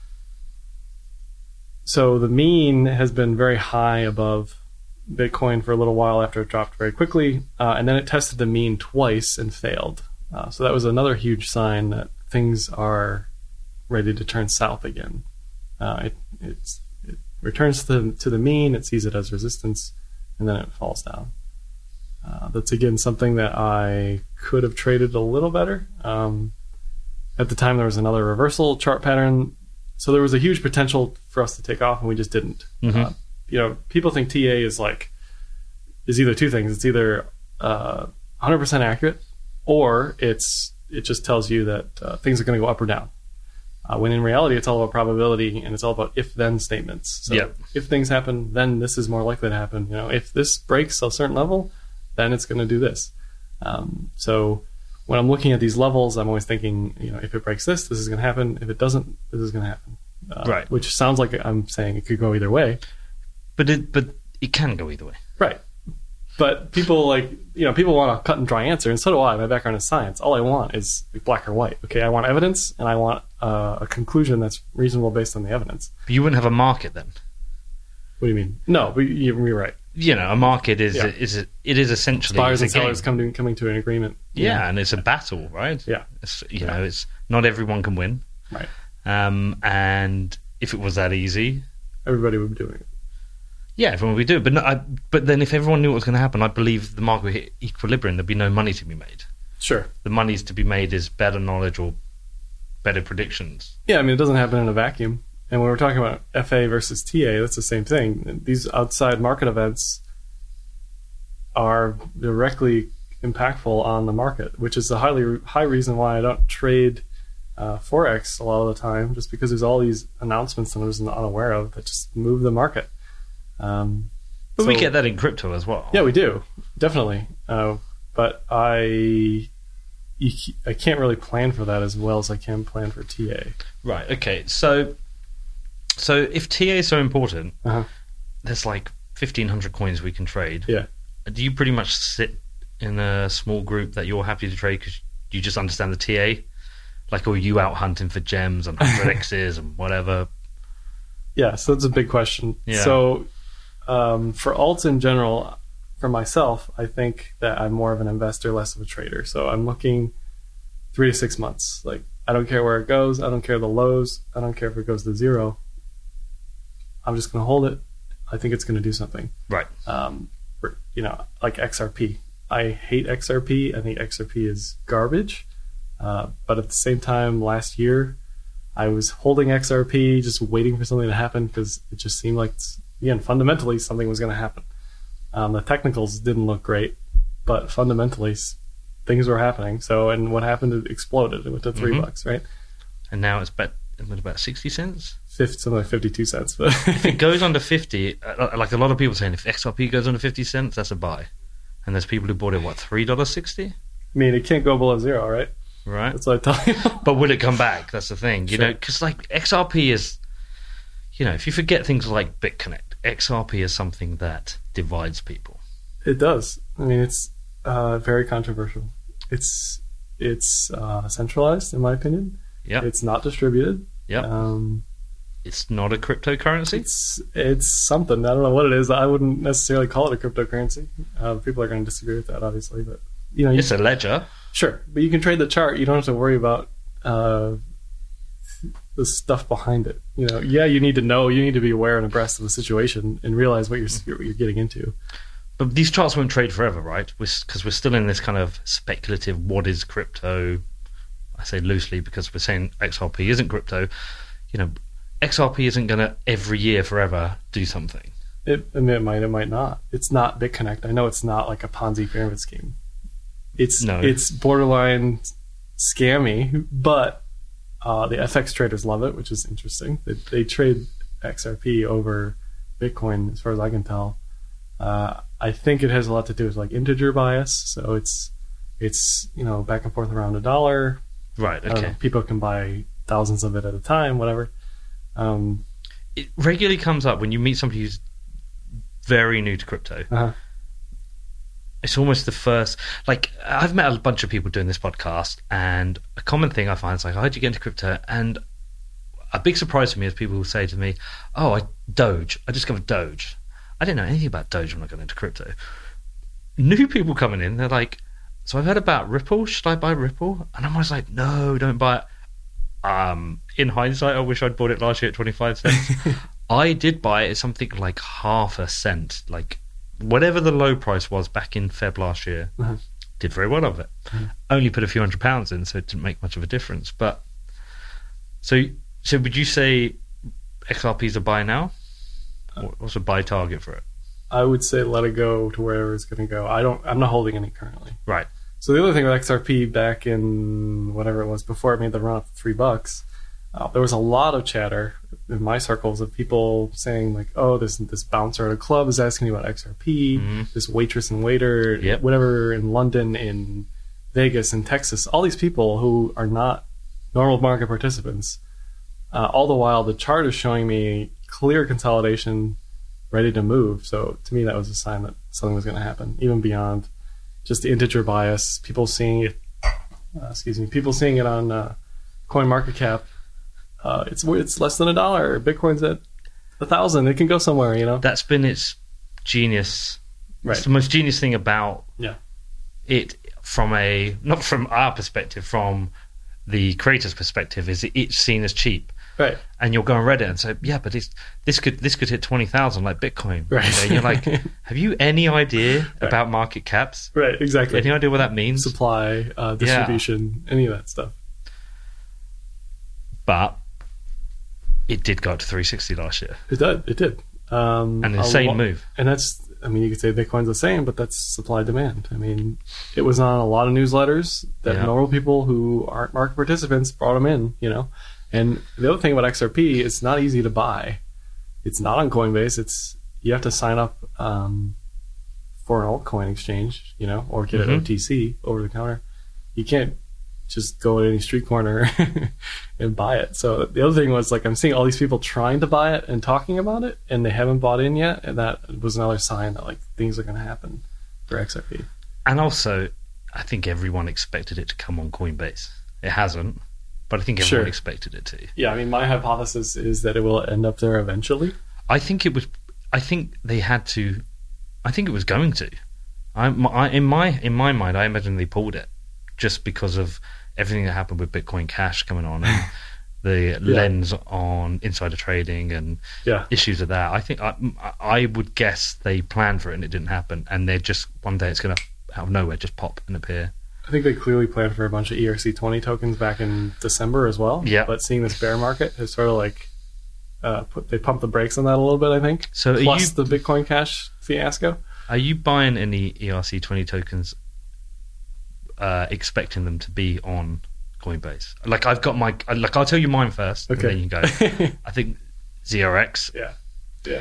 So the mean has been very high above Bitcoin for a little while after it dropped very quickly, uh, and then it tested the mean twice and failed. Uh, so that was another huge sign that things are ready to turn south again. Uh, it, it's, it returns to, to the mean, it sees it as resistance, and then it falls down. Uh, that's again something that I could have traded a little better. Um, at the time, there was another reversal chart pattern. So there was a huge potential for us to take off, and we just didn't. Mhm. Uh, you know, people think T A is like is either two things. It's either uh, one hundred percent accurate, or it's it just tells you that uh, things are going to go up or down. Uh, when in reality, it's all about probability, and it's all about if-then statements. So Yep. if things happen, then this is more likely to happen. You know, if this breaks a certain level, then it's going to do this. Um, so when I'm looking at these levels, I'm always thinking, you know, if it breaks this, this is going to happen. If it doesn't, this is going to happen. Uh, Right. Which sounds like I'm saying it could go either way. But it but it can go either way. Right. But people like, you know, people want a cut and dry answer, and so do I. My background is science. All I want is black or white. Okay, I want evidence, and I want uh, a conclusion that's reasonable based on the evidence. But you wouldn't have a market then. What do you mean? No, but you- you're right. You know, a market is Yeah. is it is essentially Buyers and it's a game. sellers come to, coming to an agreement. Yeah, and it's a battle, right? Yeah. It's, you know, it's not everyone can win. Right. Um, and if it was that easy, Everybody would be doing it. yeah, everyone would do it. But no, I, but then if everyone knew what was going to happen, I believe the market would hit equilibrium. There'd be no money to be made. Sure. The money's to be made is better knowledge or better predictions. Yeah, I mean, it doesn't happen in a vacuum. And when we're talking about F A versus T A, that's the same thing. These outside market events are directly impactful on the market, which is the highly high reason why I don't trade uh, Forex a lot of the time, just because there's all these announcements that I was unaware of that just move the market. Um, But we so- get that in crypto as well. Yeah, we do, definitely. Uh, but I, you, c- I can't really plan for that as well as I can plan for T A. Right. Okay. So, so if T A is so important, Uh-huh. there's like fifteen hundred coins we can trade. Yeah. Do you pretty much sit in a small group that you're happy to trade because you just understand the T A? Like, or are you out hunting for gems and one hundred X's and whatever? Yeah, so that's a big question. Yeah. So um, for alts in general, for myself, I think that I'm more of an investor, less of a trader. So I'm looking three to six months. Like, I don't care where it goes. I don't care the lows. I don't care if it goes to zero. I'm just going to hold it. I think it's going to do something. Right. Um, for, you know, like X R P. I hate X R P. I think X R P is garbage. Uh, but at the same time, last year, I was holding X R P, just waiting for something to happen because it just seemed like, again, fundamentally something was going to happen. Um, the technicals didn't look great, but fundamentally s- things were happening. So, and what happened? It exploded. It went to three Mhm. bucks, right? And now it's about, about sixty cents. Fifty, something like fifty-two cents. But If it goes under fifty, uh, like a lot of people saying, if X R P goes under fifty cents, that's a buy. And there's people who bought it, what, three dollars sixty? I mean, it can't go below zero, right? Right. That's what I tell you. But will it come back? That's the thing, you Sure. know, because like X R P is, you know, if you forget things like BitConnect, X R P is something that divides people. It does. I mean, it's uh, very controversial. It's it's uh, centralized, in my opinion. Yeah, It's not distributed. yeah. Um, It's not a cryptocurrency. it's it's something. I don't know what it is. I wouldn't necessarily call it a cryptocurrency. Uh, people are going to disagree with that, obviously, but you know, you, It's a ledger. sure. But you can trade the chart. You don't have to worry about uh, the stuff behind it. You know, yeah, you need to know. You need to be aware and abreast of the situation and realize what you're what you're getting into. But these charts won't trade forever, right? Because we're, we're still in this kind of speculative, what is crypto? I say loosely because we're saying X R P isn't crypto. You know, X R P isn't going to every year forever do something. It, I mean, it might, it might not. It's not BitConnect. I know it's not like a Ponzi pyramid scheme. It's No. it's borderline scammy, but uh, the F X traders love it, which is interesting. They, they trade X R P over Bitcoin, as far as I can tell. Uh, I think it has a lot to do with like integer bias. So it's it's you know back and forth around a dollar. Right, I don't okay. know, people can buy thousands of it at a time, whatever. Um, It regularly comes up when you meet somebody who's very new to crypto. uh-huh. It's almost the first, like, I've met a bunch of people doing this podcast, and a common thing I find is like, how'd you get into crypto? And a big surprise for me is people who say to me, oh, I Doge, I discovered Doge. I didn't know anything about Doge when I got into crypto. New people coming in, they're like, so I've heard about Ripple, should I buy Ripple? And I'm always like, no, don't buy it. Um, in hindsight, I wish I'd bought it last year at twenty-five cents. I did buy it at something like half a cent, like whatever the low price was back in Feb last year. Uh-huh. Did very well of it. Mhm. Only put a few hundred pounds in, so it didn't make much of a difference. But so, so would you say X R P is a buy now? What- What's a buy target for it? I would say let it go to wherever it's going to go. I don't. I'm not holding any currently. Right. So the other thing with X R P back in whatever it was before it made the run up to three bucks, uh, there was a lot of chatter in my circles of people saying like, "Oh, this this bouncer at a club is asking me about X R P. Mhm. This waitress and waiter, Yep. whatever, in London, in Vegas, in Texas, all these people who are not normal market participants. Uh, all the while, the chart is showing me clear consolidation, ready to move. So to me, that was a sign that something was going to happen, even beyond just the integer bias. People seeing it, uh, excuse me, people seeing it on uh, Coin Market Cap. Uh, it's it's less than a dollar. Bitcoin's at a thousand. It can go somewhere, you know. That's been its genius. Right. It's the most genius thing about Yeah. it from a, not from our perspective, from the creator's perspective, is it's seen as cheap. Right. And you'll go on Reddit and say, yeah, but it's, this could this could hit twenty thousand like Bitcoin. Right. And you're like, have you any idea about market caps? Right. Exactly. Any idea what that means? Supply, uh, distribution, any of that stuff. But it did go up to three sixty last year. It did. It did. Um, An a insane lo- move. And that's, I mean, you could say Bitcoin's the same, but that's supply demand. I mean, it was on a lot of newsletters that Yeah. normal people who aren't market participants brought them in, you know. And the other thing about X R P, it's not easy to buy. It's not on Coinbase. It's you have to sign up um, for an altcoin exchange, you know, or get Mhm. it O T C, over the counter. You can't just go at any street corner and buy it. So the other thing was like I'm seeing all these people trying to buy it and talking about it, and they haven't bought in yet, and that was another sign that like things are going to happen for X R P. And also, I think everyone expected it to come on Coinbase. It hasn't, but I think everyone Sure. expected it to. Yeah, I mean, my hypothesis is that it will end up there eventually. I think it was. I think they had to. I think it was going to. I, I in my in my mind, I imagine they pulled it just because of everything that happened with Bitcoin Cash coming on and the lens on insider trading and Yeah. issues of that. I think I, I would guess they planned for it and it didn't happen, and they're just one day it's going to out of nowhere just pop and appear. I think they clearly planned for a bunch of E R C twenty tokens back in December as well. Yeah. But seeing this bear market has sort of like uh, put they pumped the brakes on that a little bit, I think. So are plus you- the Bitcoin Cash fiasco. Are you buying any E R C twenty tokens, uh, expecting them to be on Coinbase? Like I've got my, like I'll tell you mine first, Okay. and then you go. I think Z R X. Yeah. Yeah.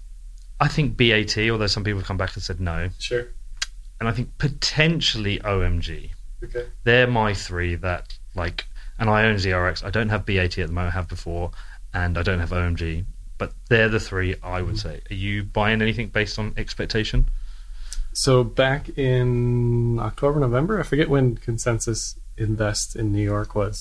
I think B A T, although some people have come back and said no, Sure. and I think potentially O M G. Okay. They're my three that like, and I own Z R X. I don't have B A T at the moment. I have before, and I don't have O M G. But they're the three I would say. Are you buying anything based on expectation? So back in October, November, I forget when Consensus Invest in New York was.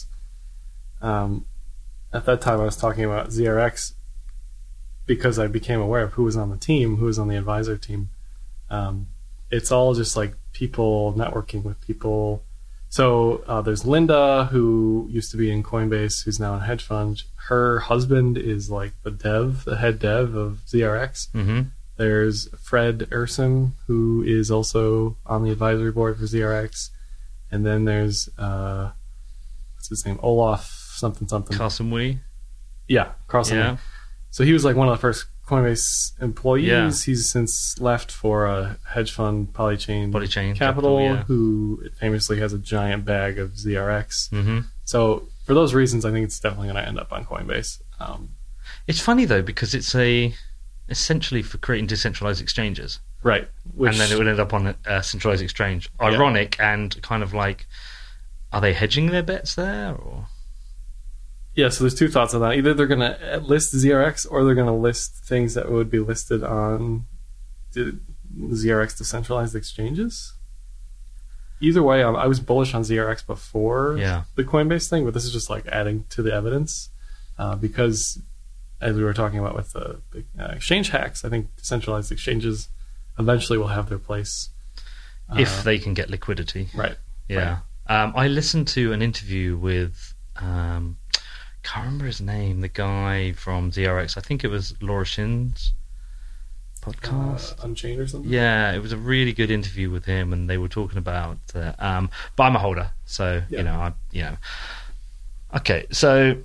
Um, at that time, I was talking about Z R X because I became aware of who was on the team, who was on the advisor team. Um, it's all just like people networking with people. So uh, there's Linda, who used to be in Coinbase, who's now in a hedge fund. Her husband is like the dev, the head dev of Z R X. Mm-hmm. There's Fred Ursum, who is also on the advisory board for Z R X. And then there's, uh, what's his name? Olaf something something. Carson Wee. Yeah, Carson. Yeah. So he was like one of the first Coinbase employees. Yeah. He's since left for a hedge fund, Polychain, Polychain Capital, Capital, yeah. who famously has a giant bag of Z R X. Mm-hmm. So for those reasons, I think it's definitely going to end up on Coinbase. Um, It's funny though because it's a essentially for creating decentralized exchanges, right. Which, and then it would end up on a, a centralized exchange. Ironic and kind of like, are they hedging their bets there? Or yeah, so there's two thoughts on that. Either they're going to list Z R X or they're going to list things that would be listed on the Z R X decentralized exchanges. Either way, I I was bullish on Z R X before Yeah. the Coinbase thing, but this is just like adding to the evidence uh, because, as we were talking about with the big, uh, exchange hacks, I think decentralized exchanges eventually will have their place. if Uh, they can get liquidity. Right. Yeah. Um, I listened to an interview with, um, can't remember his name, the guy from Z R X. I think it was Laura Shin's podcast. Uh, Unchained or something? Yeah, it was a really good interview with him, and they were talking about. Uh, um, but I'm a holder, so Yeah. you know, I you know. Okay, so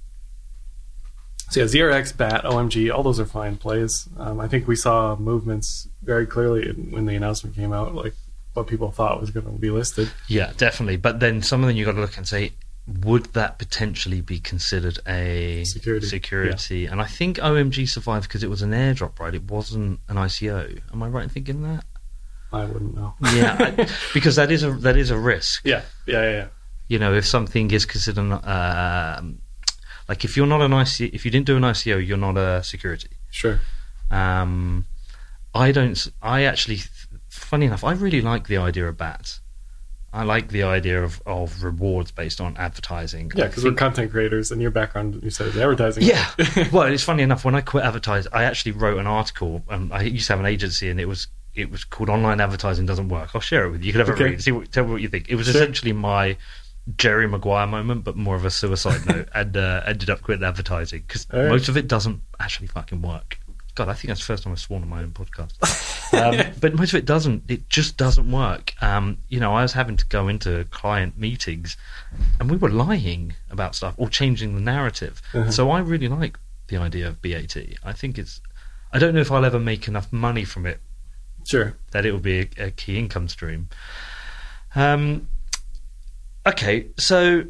So yeah, Z R X, B A T, O M G, all those are fine plays. Um, I think we saw movements very clearly in- when the announcement came out, like what people thought was going to be listed. yeah, definitely. But then some of them you got to look and say, would that potentially be considered a Security. security? And I think O M G survived because it was an airdrop, right? It wasn't an I C O. Am I right in thinking that? I wouldn't know. Yeah, I, because that is a that is a risk. Yeah, yeah, yeah, yeah. You know, if something is considered, um, like if you're not an I C O, if you didn't do an I C O, you're not a security. Sure. Um, I don't. I actually, funny enough, I really like the idea of B A T. I like the idea of, of rewards based on advertising. Yeah, I because we're think- content creators, and your background, you said, is advertising. Yeah. Well, it's funny enough. When I quit advertising, I actually wrote an article. Um, I used to have an agency, and it was it was called "Online Advertising Doesn't Work." I'll share it with you. You can have a Okay. read. See what, tell me what you think. It was Sure. essentially my Jerry Maguire moment, but more of a suicide note, and uh, ended up quitting advertising because All right. most of it doesn't actually fucking work. God, I think that's the first time I've sworn on my own podcast. Um, but most of it doesn't. It just doesn't work. Um, you know, I was having to go into client meetings, and we were lying about stuff or changing the narrative. Uh-huh. So I really like the idea of B A T. I think it's. I don't know if I'll ever make enough money from it Sure. that it will be a, a key income stream. Um. Okay, so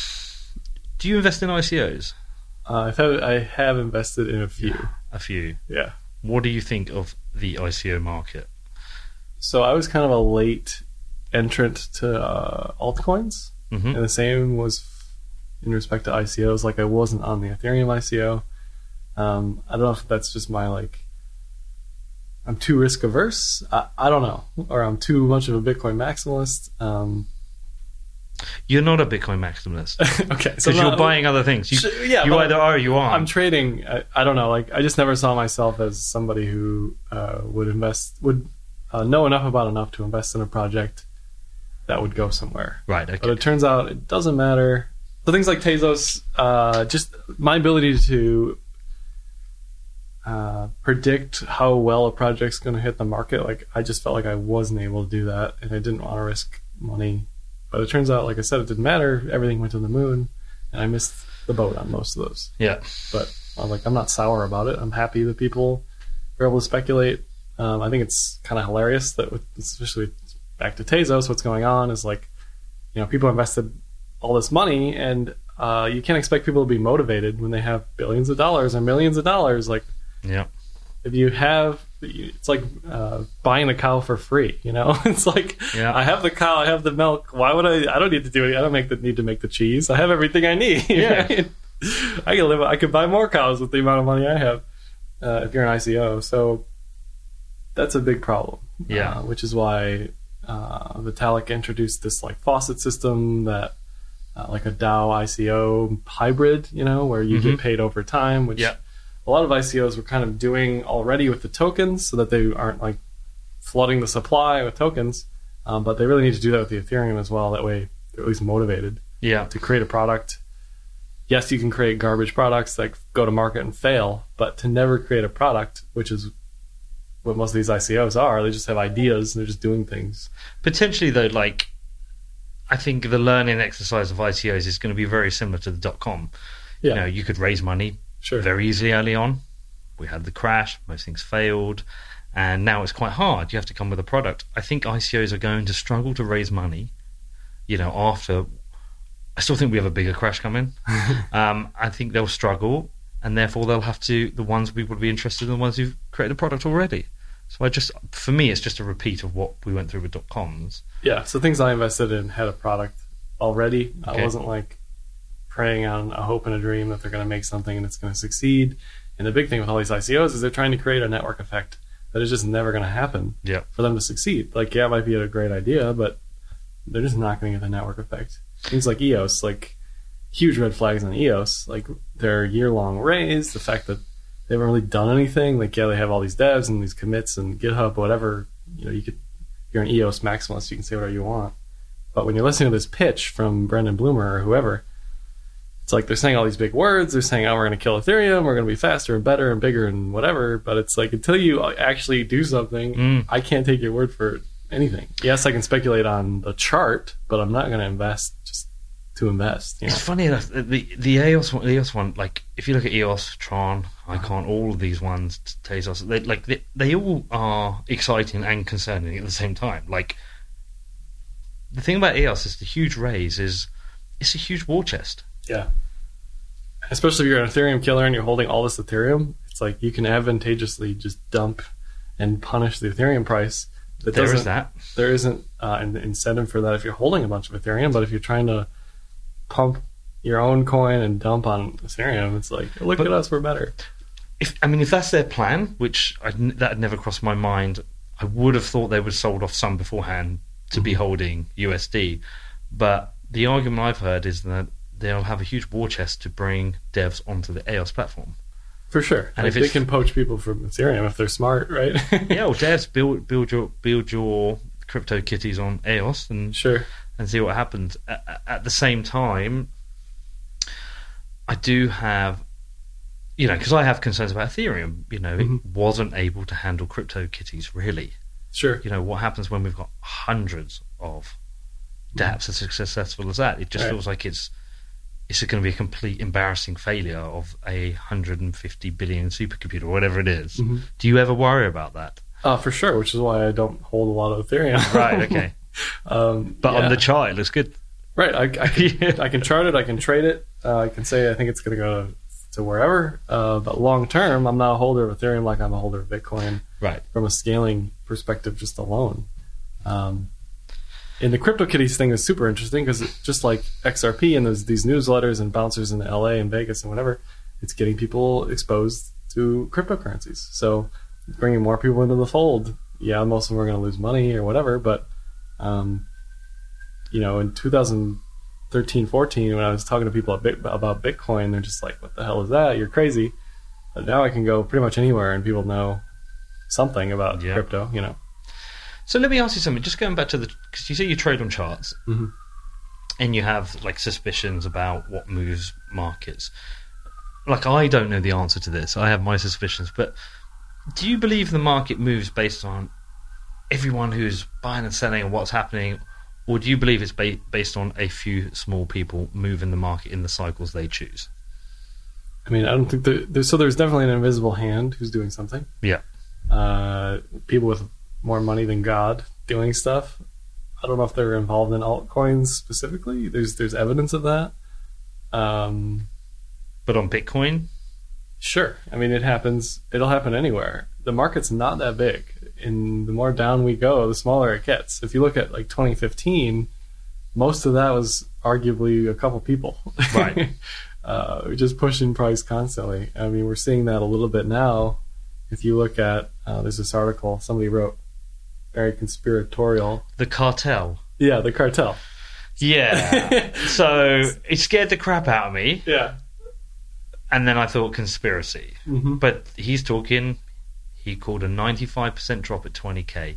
do you invest in I C Os? Uh, I've had, I have invested in a few. A few. Yeah. What do you think of the I C O market? So I was kind of a late entrant to uh, altcoins, Mm-hmm. and the same was in respect to I C Os. Like I wasn't on the Ethereum I C O. Um, I don't know if that's just my like. I'm too risk averse. I, I don't know, or I'm too much of a Bitcoin maximalist. Um, You're not a Bitcoin maximalist okay, so because you're buying other things. You, Sh- yeah, you but either are or you aren't. I'm trading. I, I don't know. Like I just never saw myself as somebody who uh, would invest, would uh, know enough about enough to invest in a project that would go somewhere. right. Okay. But it turns out it doesn't matter. So things like Tezos, uh, just my ability to uh, predict how well a project's going to hit the market, like I just felt like I wasn't able to do that, and I didn't want to risk money. But it turns out, like I said, it didn't matter. Everything went to the moon, and I missed the boat on most of those. Yeah. But I'm like, I'm not sour about it. I'm happy that people are able to speculate. Um, I think it's kind of hilarious that, with, especially back to Tezos, what's going on is like, you know, people invested all this money, and uh, you can't expect people to be motivated when they have billions of dollars or millions of dollars. Like, yeah, if you have, it's like uh, buying a cow for free. You know, it's like, yeah. I have the cow, I have the milk. Why would I? I don't need to do it. I don't make the need to make the cheese. I have everything I need. Yeah, right? I can live. I could buy more cows with the amount of money I have. Uh, if you're an I C O, so that's a big problem. Yeah, uh, which is why uh, Vitalik introduced this like faucet system that. Uh, like a DAO I C O hybrid, you know, where you mm-hmm. get paid over time, which yeah. a lot of I C Os were kind of doing already with the tokens so that they aren't like flooding the supply with tokens. Um, but they really need to do that with the Ethereum as well. That way they're at least motivated yeah. to create a product. Yes, you can create garbage products that go to market and fail, but to never create a product, which is what most of these I C Os are, they just have ideas and they're just doing things. Potentially, though, like, I think the learning exercise of I C Os is going to be very similar to the dot-com. Yeah. You know, you could raise money sure. very easily early on. We had the crash, most things failed, and now it's quite hard. You have to come with a product. I think I C Os are going to struggle to raise money, you know, after... I still think we have a bigger crash coming. um, I think they'll struggle, and therefore they'll have to... The ones people would be interested in, the ones who've created a product already. So I just, for me, it's just a repeat of what we went through with dot-coms. Yeah, so things I invested in had a product already. Okay. I wasn't like preying on a hope and a dream that they're going to make something and it's going to succeed. And the big thing with all these I C Os is they're trying to create a network effect that is just never going to happen Yeah. for them to succeed. Like, yeah, it might be a great idea, but they're just not going to get the network effect. Things like E O S, like huge red flags on E O S, like their year-long raise, the fact that they haven't really done anything. Like, yeah, they have all these devs and these commits and GitHub, whatever. You know, you could, you're an E O S maximalist, you can say whatever you want. But when you're listening to this pitch from Brendan Bloomer or whoever, it's like they're saying all these big words. They're saying, oh, we're going to kill Ethereum. We're going to be faster and better and bigger and whatever. But it's like, until you actually do something, Mm. I can't take your word for anything. Yes, I can speculate on the chart, but I'm not going to invest just to invest. You know? It's funny enough, the the E O S one, the E O S one, like if you look at E O S, Tron, Icon, all of these ones, Tezos, they like they, they all are exciting and concerning at the same time. Like, the thing about E O S is the huge raise is it's a huge war chest. Yeah. Especially if you're an Ethereum killer and you're holding all this Ethereum, it's like you can advantageously just dump and punish the Ethereum price. That There is doesn't- that. There isn't uh, an incentive for that if you're holding a bunch of Ethereum, but if you're trying to pump your own coin and dump on Ethereum, it's like, look But- at us, we're better. If I mean, if that's their plan, which I, that had never crossed my mind, I would have thought they would have sold off some beforehand to be holding U S D. But the argument I've heard is that they'll have a huge war chest to bring devs onto the E O S platform. For sure. And Like, if they it's- can poach people from Ethereum if they're smart, right? Yeah, well, devs build build your build your crypto kitties on E O S and Sure. and see what happens. At, at the same time, I do have, you know, because I have concerns about Ethereum. You know, Mhm. it wasn't able to handle crypto kitties really. Sure. You know, what happens when we've got hundreds of dApps as successful as that? It just Right. feels like it's it's going to be a complete embarrassing failure of a one hundred fifty billion supercomputer or whatever it is. Mhm. Do you ever worry about that? Uh, for sure, which is why I don't hold a lot of Ethereum. Right, okay. um, But yeah. on the chart, it looks good. Right, I, I, can, Yeah. I can chart it, I can trade it, uh, I can say I think it's going to go to wherever, uh, but long term, I'm not a holder of Ethereum like I'm a holder of Bitcoin Right. from a scaling perspective just alone. Um, and the CryptoKitties thing is super interesting because just like X R P and those, these newsletters and bouncers in L A and Vegas and whatever, it's getting people exposed to cryptocurrencies. So bringing more people into the fold, yeah, most of them are going to lose money or whatever, but um, you know, in two thousand thirteen, fourteen, when I was talking to people about Bitcoin, they're just like, what the hell is that? You're crazy. But now I can go pretty much anywhere and people know something about Yeah. crypto, you know. So let me ask you something. Just going back to the, because you say you trade on charts. Mhm. and you have like suspicions about what moves markets. Like, I don't know the answer to this. I have my suspicions, but do you believe the market moves based on everyone who's buying and selling and what's happening, or do you believe it's ba- based on a few small people moving the market in the cycles they choose? I mean, I don't think there, there's so there's definitely an invisible hand who's doing something. Yeah. Uh, people with more money than God doing stuff. I don't know if they're involved in altcoins specifically. There's there's evidence of that. Um, but on Bitcoin, sure. I mean, it happens. It'll happen anywhere. The market's not that big, and the more down we go, the smaller it gets. If you look at like twenty fifteen, most of that was arguably a couple people. Right. uh, we're just pushing price constantly. I mean, we're seeing that a little bit now. If you look at, uh, there's this article somebody wrote, very conspiratorial. The cartel. Yeah, the cartel. Yeah. So it scared the crap out of me. Yeah. And then I thought conspiracy. Mm-hmm. But he's talking, he called a ninety-five percent drop at twenty K.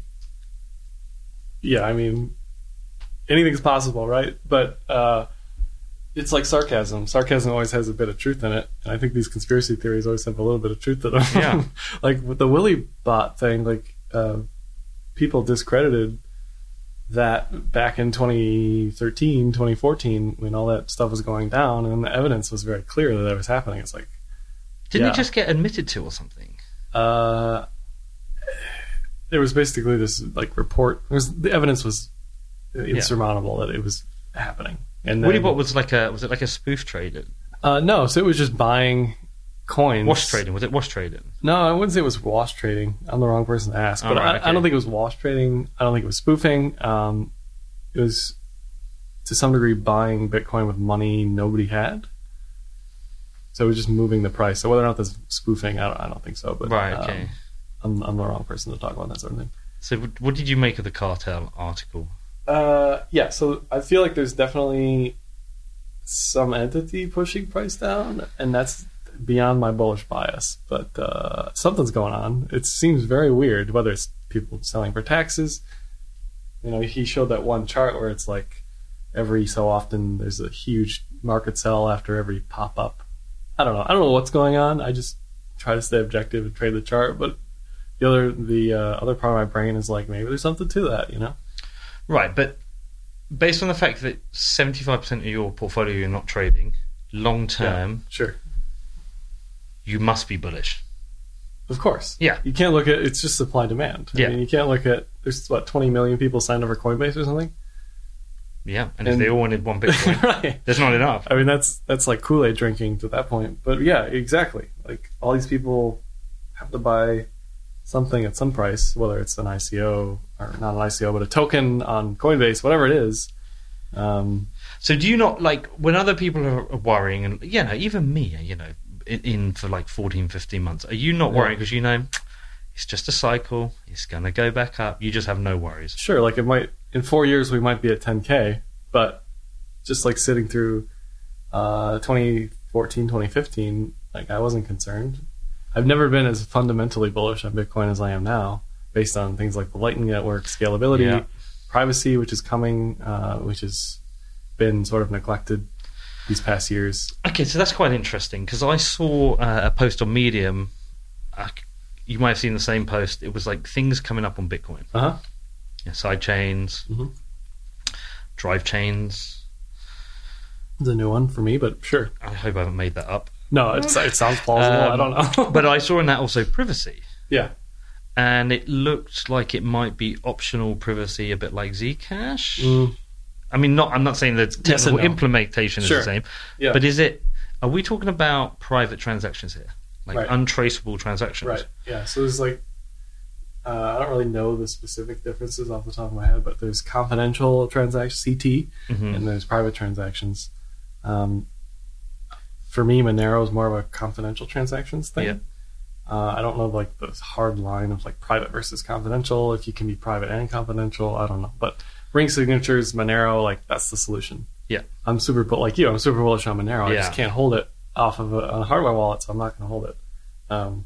Yeah, I mean, anything's possible, right? But uh, it's like sarcasm. Sarcasm always has a bit of truth in it. And I think these conspiracy theories always have a little bit of truth to them. Yeah. Like with the Willy bot thing, like uh, people discredited that back in twenty thirteen, twenty fourteen, when all that stuff was going down, and the evidence was very clear that that was happening. It's like, Didn't yeah. it just get admitted to or something? Uh, there was basically this like report. There was, the evidence was insurmountable yeah. that it was happening. And Willy Bot was like a was it like a spoof trade? Uh, no, so it was just buying coins. Wash trading? Was it wash trading? No, I wouldn't say it was wash trading. I'm the wrong person to ask. But oh, right, I, okay. I don't think it was wash trading. I don't think it was spoofing. Um, it was to some degree buying Bitcoin with money nobody had. So it was just moving the price. So whether or not that's spoofing, I don't, I don't think so. But right, okay. Um, I'm, I'm the wrong person to talk about that sort of thing. So what did you make of the cartel article? Uh, yeah, so I feel like there's definitely some entity pushing price down, and that's beyond my bullish bias. But uh, something's going on. It seems very weird, whether it's people selling for taxes. You know, he showed that one chart where it's like every so often there's a huge market sell after every pop-up. I don't know. I don't know what's going on. I just try to stay objective and trade the chart. But the other the uh, other part of my brain is like, maybe there's something to that, you know? Right, but based on the fact that seventy-five percent of your portfolio you're not trading, long term, yeah, sure, you must be bullish. Of course. Yeah. You can't look at, it's just supply demand. I yeah. mean, you can't look at, there's what, twenty million people signed up for Coinbase or something? Yeah, and, and if they all wanted one Bitcoin, right. there's not enough. I mean, that's that's like Kool-Aid drinking to that point. But yeah, exactly. Like, all these people have to buy something at some price, whether it's an I C O, or not an I C O, but a token on Coinbase, whatever it is. Um, so do you not, like, when other people are worrying, and, you know, even me, you know, in, in for like fourteen, fifteen months, are you not worrying because, you know, it's just a cycle, it's going to go back up, you just have no worries? Sure, like it might, in four years we might be at ten K, but just like sitting through uh, twenty fourteen, twenty fifteen, like I wasn't concerned. I've never been as fundamentally bullish on Bitcoin as I am now, based on things like the Lightning Network, scalability, yeah. privacy, which is coming, uh, which has been sort of neglected these past years. Okay, so that's quite interesting, because I saw uh, a post on Medium. Uh, you might have seen the same post. It was like things coming up on Bitcoin. Uh-huh. Yeah, side chains, mm-hmm. drive chains. It's a new one for me, but sure. I hope I haven't made that up. No, it's, it sounds plausible. Um, I don't know. But I saw in that also privacy. Yeah. And it looked like it might be optional privacy, a bit like Zcash. Mm. I mean, not. I'm not saying the technical yes no. implementation is sure. the same. Yeah. But is it? Are we talking about private transactions here, like right. untraceable transactions? Right. Yeah. So there's like, uh, I don't really know the specific differences off the top of my head, but there's confidential transactions, C T, mm-hmm. and there's private transactions. Um, for me, Monero is more of a confidential transactions thing. Yeah. Uh, I don't know like the hard line of like private versus confidential. If you can be private and confidential, I don't know. But ring signatures, Monero, like that's the solution. Yeah. I'm super, but like you, I'm super bullish on Monero. I yeah. just can't hold it off of a, a hardware wallet, so I'm not going to hold it. Um,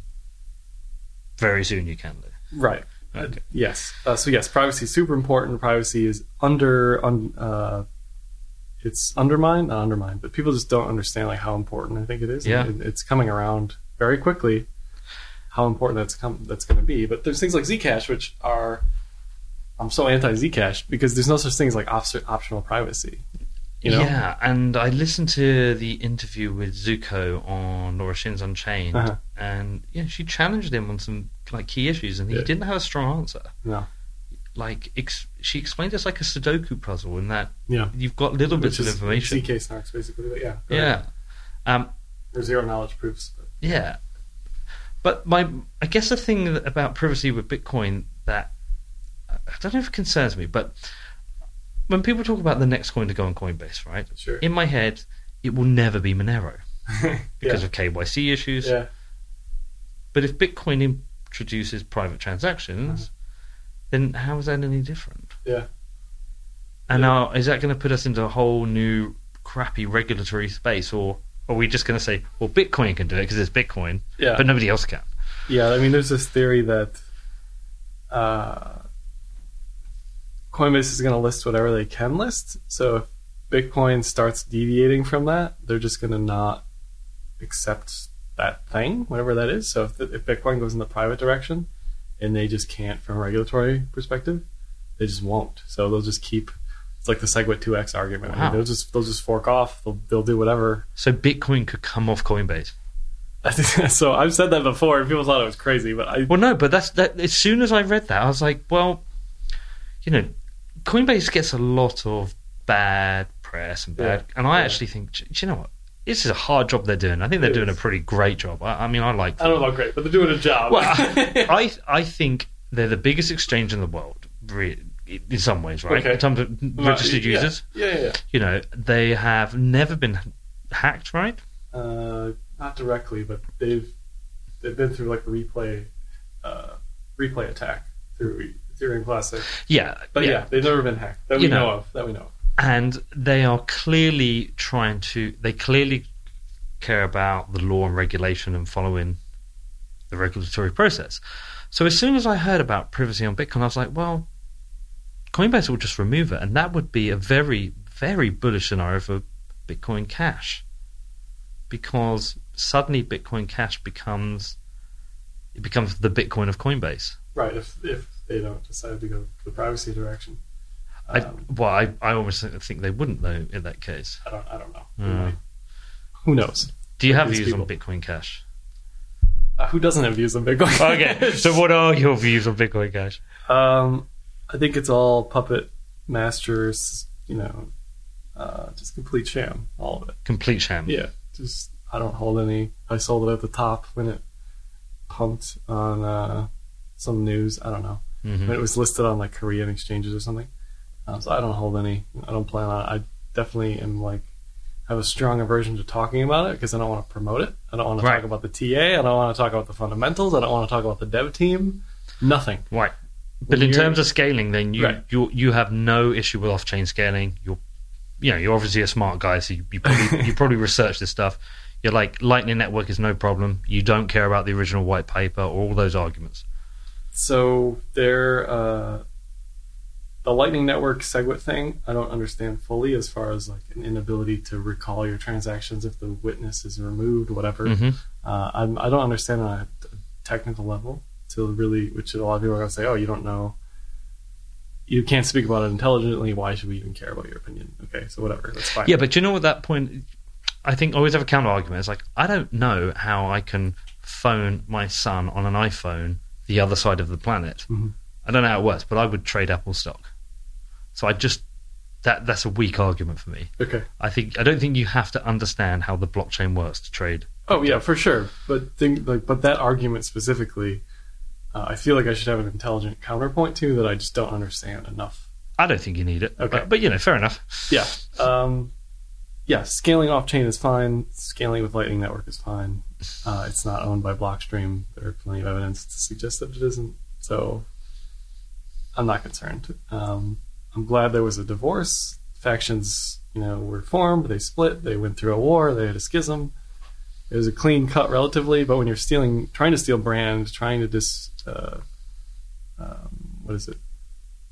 Very soon you can do. Right. Okay. Uh, yes. Uh, so yes, privacy is super important. Privacy is under, un, uh, it's undermined, not undermined, but people just don't understand like how important I think it is. Yeah. And it, it's coming around very quickly. How important that's come that's going to be. But there's things like Zcash, which are I'm so anti Zcash because there's no such thing as like op- optional privacy. You know? Yeah, and I listened to the interview with Zuko on Laura Shin's Unchained, Uh-huh. and yeah, she challenged him on some like key issues, and he Yeah. didn't have a strong answer. No. Like ex- she explained it's like a Sudoku puzzle in that Yeah. you've got little bits Which of is information. Z K snarks basically, but yeah. Yeah, um, Or zero knowledge proofs. But. yeah. But my, I guess the thing that- about privacy with Bitcoin that I don't know if it concerns me, but when people talk about the next coin to go on Coinbase, right? Sure. In my head, it will never be Monero because yeah. of K Y C issues. Yeah. But if Bitcoin introduces private transactions, Uh-huh. then how is that any different? Yeah. And Yeah. now, is that going to put us into a whole new crappy regulatory space, or are we just going to say, well, Bitcoin can do it because it's Bitcoin, Yeah. but nobody else can? Yeah, I mean, there's this theory that uh, Coinbase is going to list whatever they can list. So if Bitcoin starts deviating from that, they're just going to not accept that thing, whatever that is. So if, if Bitcoin goes in the private direction and they just can't from a regulatory perspective, they just won't. So they'll just keep. It's like the SegWit two X argument. I Wow. mean, they'll just they'll just fork off. They'll they'll do whatever. So Bitcoin could come off Coinbase. So I've said that before, and people thought it was crazy, but I Well, no, but that's that. As soon as I read that, I was like, well, you know, Coinbase gets a lot of bad press and bad, Yeah. and I Yeah. actually think, do you know what? This is a hard job they're doing. I think they're It doing is. a pretty great job. I, I mean, I like. I don't know about great, but they're doing a job. Well, I I think they're the biggest exchange in the world, re- in some ways, right? Okay. In terms of registered yeah. users, Yeah, yeah, yeah. you know, they have never been hacked, right? Uh, not directly, but they've they've been through like a replay uh, replay attack through Ethereum Classic. Yeah, But yeah, they've never been hacked that we You know. know of. That we know of. And they are clearly trying to. They clearly care about the law and regulation and following the regulatory process. So as soon as I heard about privacy on Bitcoin, I was like, well, Coinbase will just remove it, and that would be a very, very bullish scenario for Bitcoin Cash, because suddenly Bitcoin Cash becomes it becomes the Bitcoin of Coinbase. Right. If if they don't decide to go the privacy direction, I, um, well, I, I almost think they wouldn't though in that case. I don't I don't know. Mm. Who knows? Do you have These views on people. Bitcoin Cash? Uh, who doesn't have views on Bitcoin? Okay, so what are your views on Bitcoin Cash? Um, I think it's all puppet masters. You know, uh, just complete sham. All of it. Complete sham. Yeah, just I don't hold any. I sold it at the top when it pumped on uh, some news. I don't know. Mhm. When it was listed on like Korean exchanges or something. Um, so I don't hold any. I don't plan on it. I definitely am like have a strong aversion to talking about it because I don't want to promote it. I don't want to Right. talk about the T A. I don't want to talk about the fundamentals. I don't want to talk about the dev team. Nothing. Right. But When in you're- terms of scaling, then you Right. you you have no issue with off-chain scaling. You're you know you're obviously a smart guy, so you, you probably you probably research this stuff. You're like Lightning Network is no problem. You don't care about the original white paper or all those arguments. So they're uh, the Lightning Network SegWit thing. I don't understand fully as far as like an inability to recall your transactions if the witness is removed, whatever. Mhm. Uh, I'm, I don't understand on a technical level to really, which a lot of people are going to say, "Oh, you don't know, you can't speak about it intelligently. Why should we even care about your opinion?" Okay, so whatever, that's fine. Yeah, but you know at that point, I think I always have a counter argument. It's like I don't know how I can phone my son on an iPhone the other side of the planet. Mhm. I don't know how it works, but I would trade Apple stock. So I just that that's a weak argument for me. Okay. I think I don't think you have to understand how the blockchain works to trade. Oh yeah, for sure. But think like, but that argument specifically, uh, I feel like I should have an intelligent counterpoint to that I just don't understand enough. I don't think you need it. Okay. But, but you know, fair enough. Yeah. Um, yeah, scaling off chain is fine. Scaling with Lightning Network is fine. Uh, it's not owned by Blockstream. There are plenty of evidence to suggest that it isn't. So I'm not concerned. Um, I'm glad there was a divorce. Factions, you know, were formed. They split. They went through a war. They had a schism. It was a clean cut relatively. But when you're stealing, trying to steal brand, trying to dis, uh, um, what is it?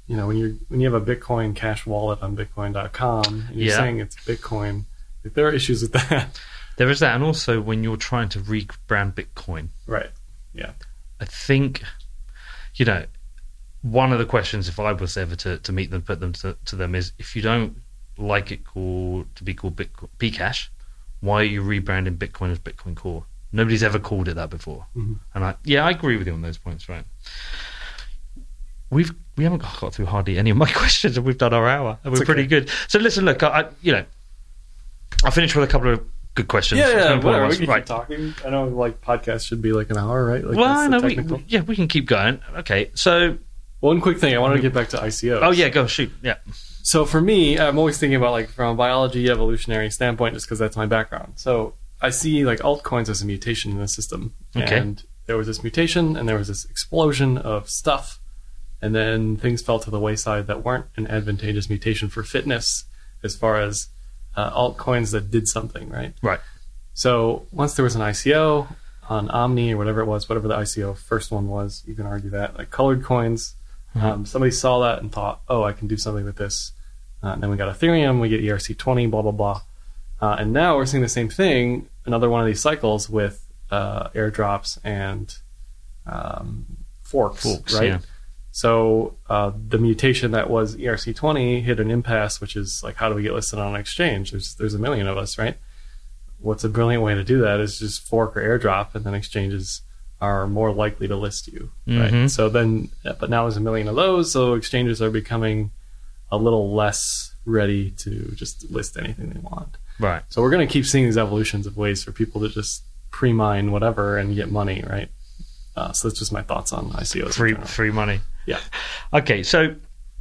you know, when you when you have a Bitcoin Cash wallet on Bitcoin dot com and you're Yeah. saying it's Bitcoin, like, there are issues with that. There is that, and also when you're trying to rebrand Bitcoin, Right. Yeah. I think, you know, one of the questions, if I was ever to, to meet them, put them to, to them, is if you don't like it called to be called Bitcoin, Bcash, why are you rebranding Bitcoin as Bitcoin Core? Nobody's ever called it that before. Mhm. And I, yeah, I agree with you on those points, right? We've we haven't got through hardly any of my questions, and we've done our hour, and we're It's pretty okay. good. So listen, look, I, I you know, I'll finish with a couple of good questions. Yeah, Some yeah, important whatever. We ones. can right. keep talking. I know, like, podcasts should be like an hour, right? Like, Well, that's I the know we, technical- yeah, we can keep going. Okay, so One quick thing, I wanted to get back to I C Os. oh yeah, go shoot, yeah, So for me, I'm always thinking about, like, from a biology evolutionary standpoint, just because that's my background. So I see, like, altcoins as a mutation in the system. Okay. And there was this mutation, and there was this explosion of stuff, and then things fell to the wayside that weren't an advantageous mutation for fitness as far as uh, altcoins that did something, right? right, So once there was an I C O on Omni or whatever it was, whatever the I C O first one was, you can argue that, like colored coins, um, somebody saw that and thought, oh, I can do something with this. Uh, and then we got Ethereum, we get E R C twenty, blah, blah, blah. Uh, and now we're seeing the same thing, another one of these cycles with uh, airdrops and um, forks, Forks, right? yeah. So uh, the mutation that was E R C twenty hit an impasse, which is like, how do we get listed on an exchange? There's there's a million of us, right? What's a brilliant way to do that is just fork or airdrop, and then exchanges are more likely to list you, right? Mhm. So then, but now there's a million of those, so exchanges are becoming a little less ready to just list anything they want. right. So we're going to keep seeing these evolutions of ways for people to just pre-mine whatever and get money, right? Uh, so that's just my thoughts on I C Os. in Free general. free money. Yeah. Okay, so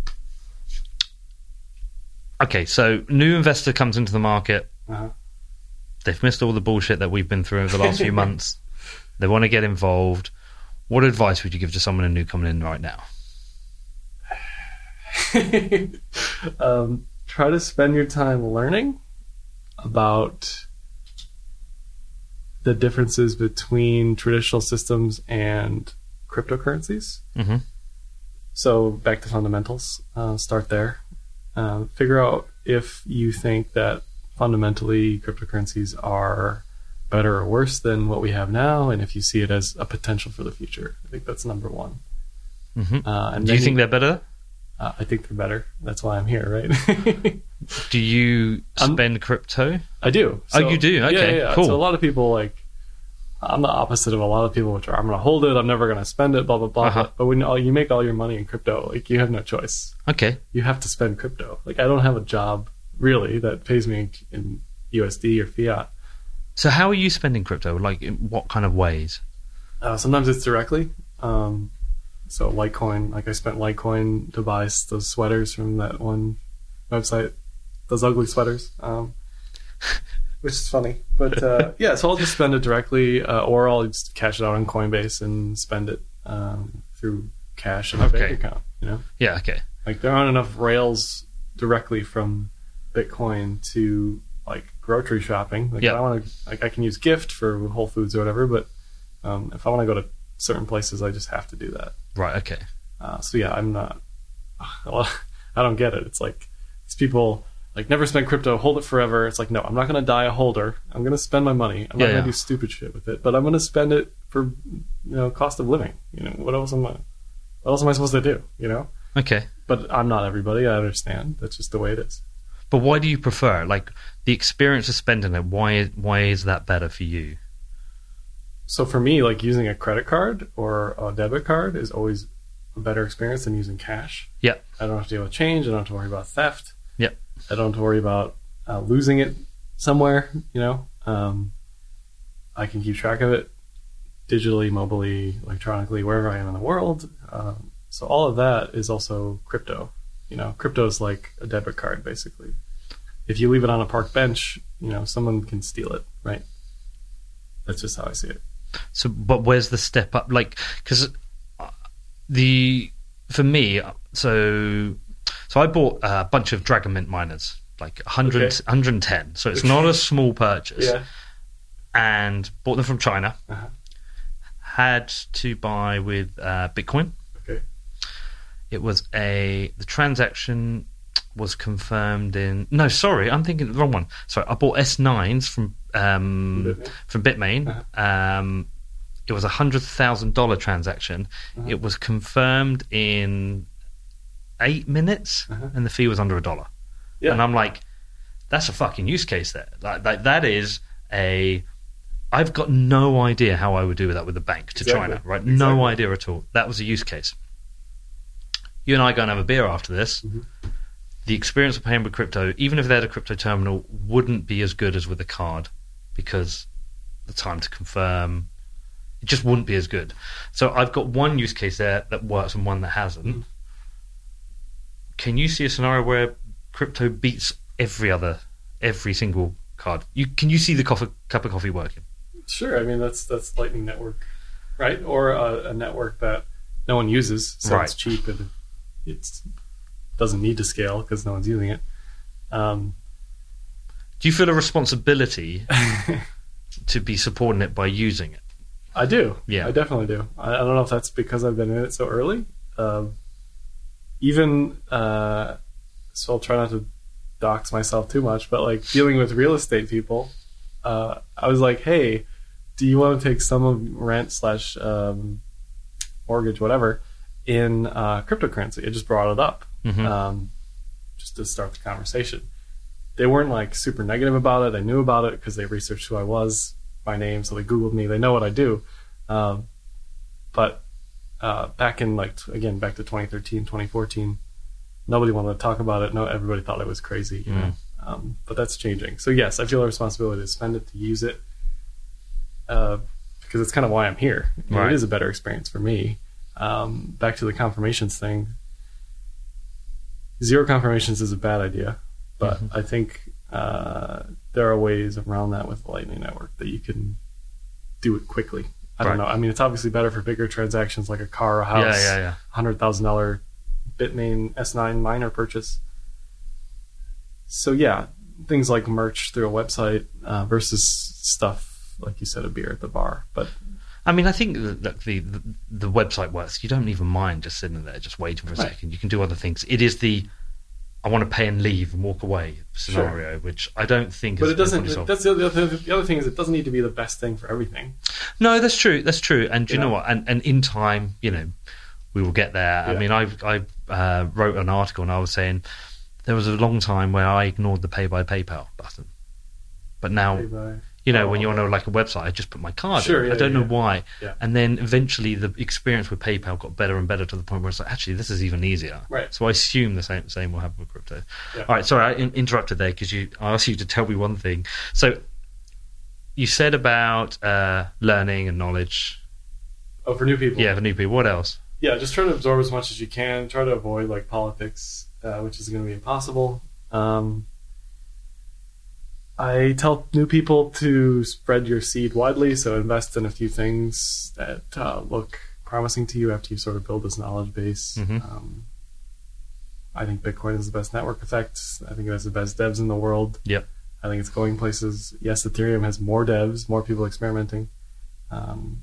okay, so new investor comes into the market. Uh-huh. They've missed all the bullshit that we've been through over the last few months. They want to get involved. What advice would you give to someone new coming in right now? um, try to spend your time learning about the differences between traditional systems and cryptocurrencies. Mm-hmm. So back to fundamentals. Uh, start there. Uh, figure out if you think that fundamentally cryptocurrencies are better or worse than what we have now, and if you see it as a potential for the future. I think that's number one. Mm-hmm. Uh, and Do you then think they're better? Uh, I think they're better. That's why I'm here, right? Do you Um, spend crypto? I do. Oh, you do? Yeah, Okay, yeah, yeah. cool. So a lot of people, like, I'm the opposite of a lot of people, which are, I'm going to hold it, I'm never going to spend it, blah, blah, blah. Uh-huh. But, but when all, you make all your money in crypto, like, you have no choice. Okay. You have to spend crypto. Like, I don't have a job, really, that pays me in U S D or fiat. So how are you spending crypto? Like, in what kind of ways? Uh, sometimes it's directly. Um, so Litecoin, like I spent Litecoin to buy s- those sweaters from that one website, those ugly sweaters, um, which is funny. But uh, yeah, so I'll just spend it directly, uh, or I'll just cash it out on Coinbase and spend it um, through cash in my Okay. bank account. You know, Yeah, okay. like there aren't enough rails directly from Bitcoin to like grocery shopping. Like Yeah. if I want to, like I can use Gift for Whole Foods or whatever, but um, if I want to go to certain places, I just have to do that. Right, okay. Uh, so yeah, I'm not. I don't get it. It's like these people like never spend crypto, hold it forever. It's like no, I'm not going to die a holder. I'm going to spend my money. I'm Yeah, not going yeah. to do stupid shit with it, but I'm going to spend it for you know cost of living. You know what else am I? What else am I supposed to do? You know. Okay. But I'm not everybody. I understand. That's just the way it is. But why do you prefer, like, the experience of spending it, why, why is that better for you? So for me, like using a credit card or a debit card is always a better experience than using cash. Yeah. I don't have to deal with change. I don't have to worry about theft. Yeah. I don't have to worry about uh, losing it somewhere. You know, um, I can keep track of it digitally, mobilely, electronically, wherever I am in the world. Um, so all of that is also crypto. You know, crypto is like a debit card, basically. If you leave it on a park bench, you know, someone can steal it, right? That's just how I see it. So, but where's the step up? Like, because the for me, so so I bought a bunch of Dragon Mint miners, like one hundred, Okay. one hundred ten. So it's not a small purchase. Yeah. And bought them from China. Uh-huh. Had to buy with uh, Bitcoin. Okay. It was a the transaction was confirmed in. No, sorry, I'm thinking the wrong one. Sorry, I bought S nines from um, Bitmain. from Bitmain. Uh-huh. Um, it was a hundred thousand dollar transaction. Uh-huh. It was confirmed in eight minutes, uh-huh. and the fee was under a dollar. Yeah. And I'm like, that's a fucking use case there. Like, like that is a. I've got no idea how I would do that with a bank to exactly. China, right? Exactly. No idea at all. That was a use case. You and I go and have a beer after this. Mm-hmm. The experience of paying with crypto, even if they had a crypto terminal, wouldn't be as good as with a card because the time to confirm, it just wouldn't be as good. So I've got one use case there that works and one that hasn't. Mm-hmm. Can you see a scenario where crypto beats every other, every single card? You can you see the coffee, cup of coffee working? Sure. I mean, that's that's Lightning Network, right? Or a, a network that no one uses, so right. it's cheap and it doesn't need to scale because no one's using it. Um, Do you feel a responsibility to be supporting it by using it? I do. Yeah, I definitely do. I, I don't know if that's because I've been in it so early. Um, even uh, so, I'll try not to dox myself too much, but like dealing with real estate people, uh, I was like, hey, do you want to take some of rent slash um, mortgage, whatever, in uh, cryptocurrency? I just brought it up, mm-hmm. um, just to start the conversation. They weren't like super negative about it. They knew about it because they researched who I was, my name, so they Googled me. They know what I do. Um, but uh, back in like, again, back to twenty thirteen, twenty fourteen, nobody wanted to talk about it. No, everybody thought I was crazy, you mm. know. Um, but that's changing. So yes, I feel a responsibility to spend it, to use it, uh, because it's kind of why I'm here. Right. It is a better experience for me. Um, back to the confirmations thing. Zero confirmations is a bad idea, but mm-hmm. I think uh, there are ways around that with the Lightning Network that you can do it quickly. I don't right. know. I mean, it's obviously better for bigger transactions like a car or a house, yeah, yeah, yeah. one hundred thousand dollars Bitmain S nine miner purchase. So yeah, things like merch through a website uh, versus stuff, like you said, a beer at the bar. But I mean, I think the the, the, the website works. You don't even mind just sitting there, just waiting for a right. second. You can do other things. It is the I want to pay and leave and walk away scenario, sure. which I don't think. But is it doesn't. It, that's the other, the other thing is it doesn't need to be the best thing for everything. No, that's true. That's true. And do you yeah. know what? And, and in time, you know, we will get there. Yeah. I mean, I I uh, wrote an article and I was saying there was a long time where I ignored the pay by PayPal button, but now. Pay-by. You know, oh, when you're on a, like a website, I just put my card sure, in. Yeah, I don't yeah, know why. Yeah. And then eventually the experience with PayPal got better and better to the point where it's like, actually, this is even easier. Right. So I assume the same same will happen with crypto. Yeah. All right, sorry, I in- interrupted there because you I asked you to tell me one thing. So you said about uh, learning and knowledge. Oh, for new people. Yeah, for new people. What else? Yeah, just try to absorb as much as you can. Try to avoid like politics, uh, which is going to be impossible. Um, I tell new people to spread your seed widely, so invest in a few things that uh, look promising to you after you sort of build this knowledge base. Mm-hmm. Um, I think Bitcoin is the best network effect. I think it has the best devs in the world. Yep. I think it's going places. Yes, Ethereum has more devs, more people experimenting. Um,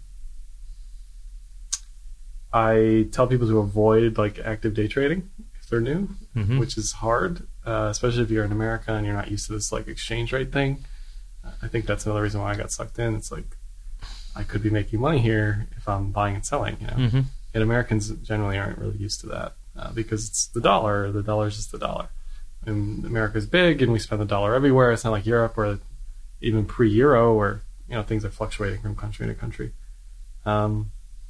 I tell people to avoid like active day trading if they're new, mm-hmm. which is hard. Uh, especially if you're in America and you're not used to this like exchange rate thing. Uh, I think that's another reason why I got sucked in. It's like I could be making money here if I'm buying and selling, you know. Mm-hmm. And Americans generally aren't really used to that uh, because it's the dollar. The dollar is just the dollar. And America's big, and we spend the dollar everywhere. It's not like Europe, where even pre-Euro, where you know things are fluctuating from country to country. Um,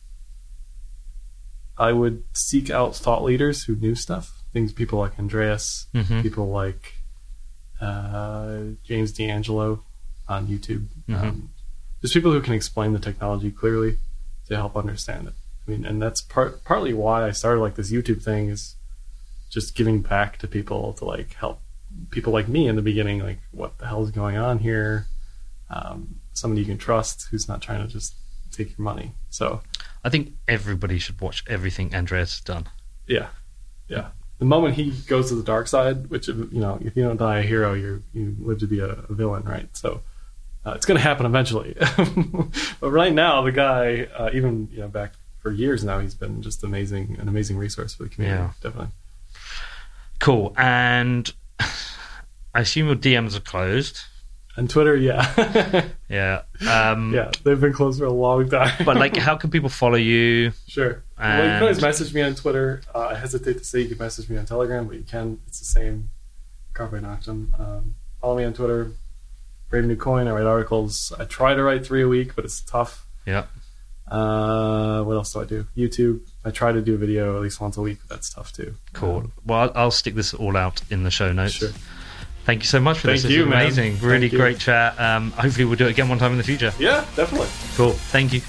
I would seek out thought leaders who knew stuff. Things people like Andreas, mm-hmm. people like uh, James D'Angelo on YouTube. Mm-hmm. Um, just people who can explain the technology clearly to help understand it. I mean, and that's part partly why I started like this YouTube thing is just giving back to people to like help people like me in the beginning. Like, what the hell is going on here? Um, somebody you can trust who's not trying to just take your money. So I think everybody should watch everything Andreas has done. Yeah, yeah. The moment he goes to the dark side, which, you know, if you don't die a hero, you you live to be a, a villain, right? So uh, it's going to happen eventually. But right now, the guy, uh, even you know, back for years now, he's been just amazing, an amazing resource for the community. Yeah. Definitely. Cool. And I assume your D Ms are closed. And Twitter, yeah. Yeah. Um, yeah, they've been closed for a long time. But, like, how can people follow you? Sure. And... Well, you can always message me on Twitter. Uh, I hesitate to say you can message me on Telegram, but you can. It's the same. Carpe Noctem. Um, follow me on Twitter. Brave New Coin. I write articles. I try to write three a week, but it's tough. Yeah. Uh, what else do I do? YouTube. I try to do a video at least once a week, but that's tough too. Cool. Um, well, I'll, I'll stick this all out in the show notes. Sure. Thank you so much for Thank this. you, This is amazing. man. Really Thank you. great chat. Um, hopefully we'll do it again one time in the future. Yeah, definitely. Cool. Thank you.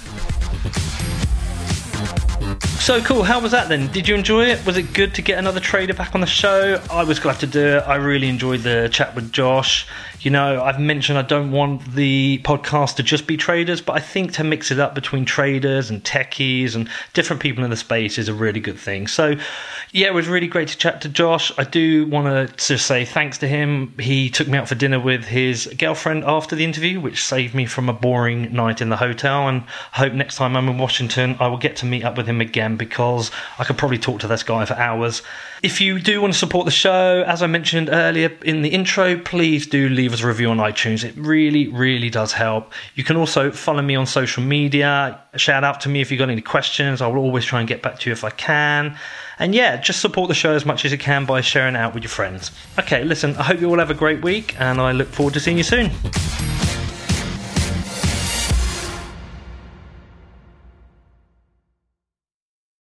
So cool. How was that then? Did you enjoy it? Was it good to get another trader back on the show? I was glad to do it. I really enjoyed the chat with Josh. You know, I've mentioned I don't want the podcast to just be traders, but I think to mix it up between traders and techies and different people in the space is a really good thing. So, yeah, it was really great to chat to Josh. I do want to just say thanks to him. He took me out for dinner with his girlfriend after the interview, which saved me from a boring night in the hotel. And I hope next time I'm in Washington, I will get to meet up with him again, because I could probably talk to this guy for hours. If you do want to support the show, as I mentioned earlier in the intro, please do leave us a review on iTunes. It really, really does help. You can also follow me on social media. Shout out to me if you've got any questions. I will always try and get back to you if I can. And yeah, just support the show as much as you can by sharing it out with your friends. Okay, listen, I hope you all have a great week, and I look forward to seeing you soon.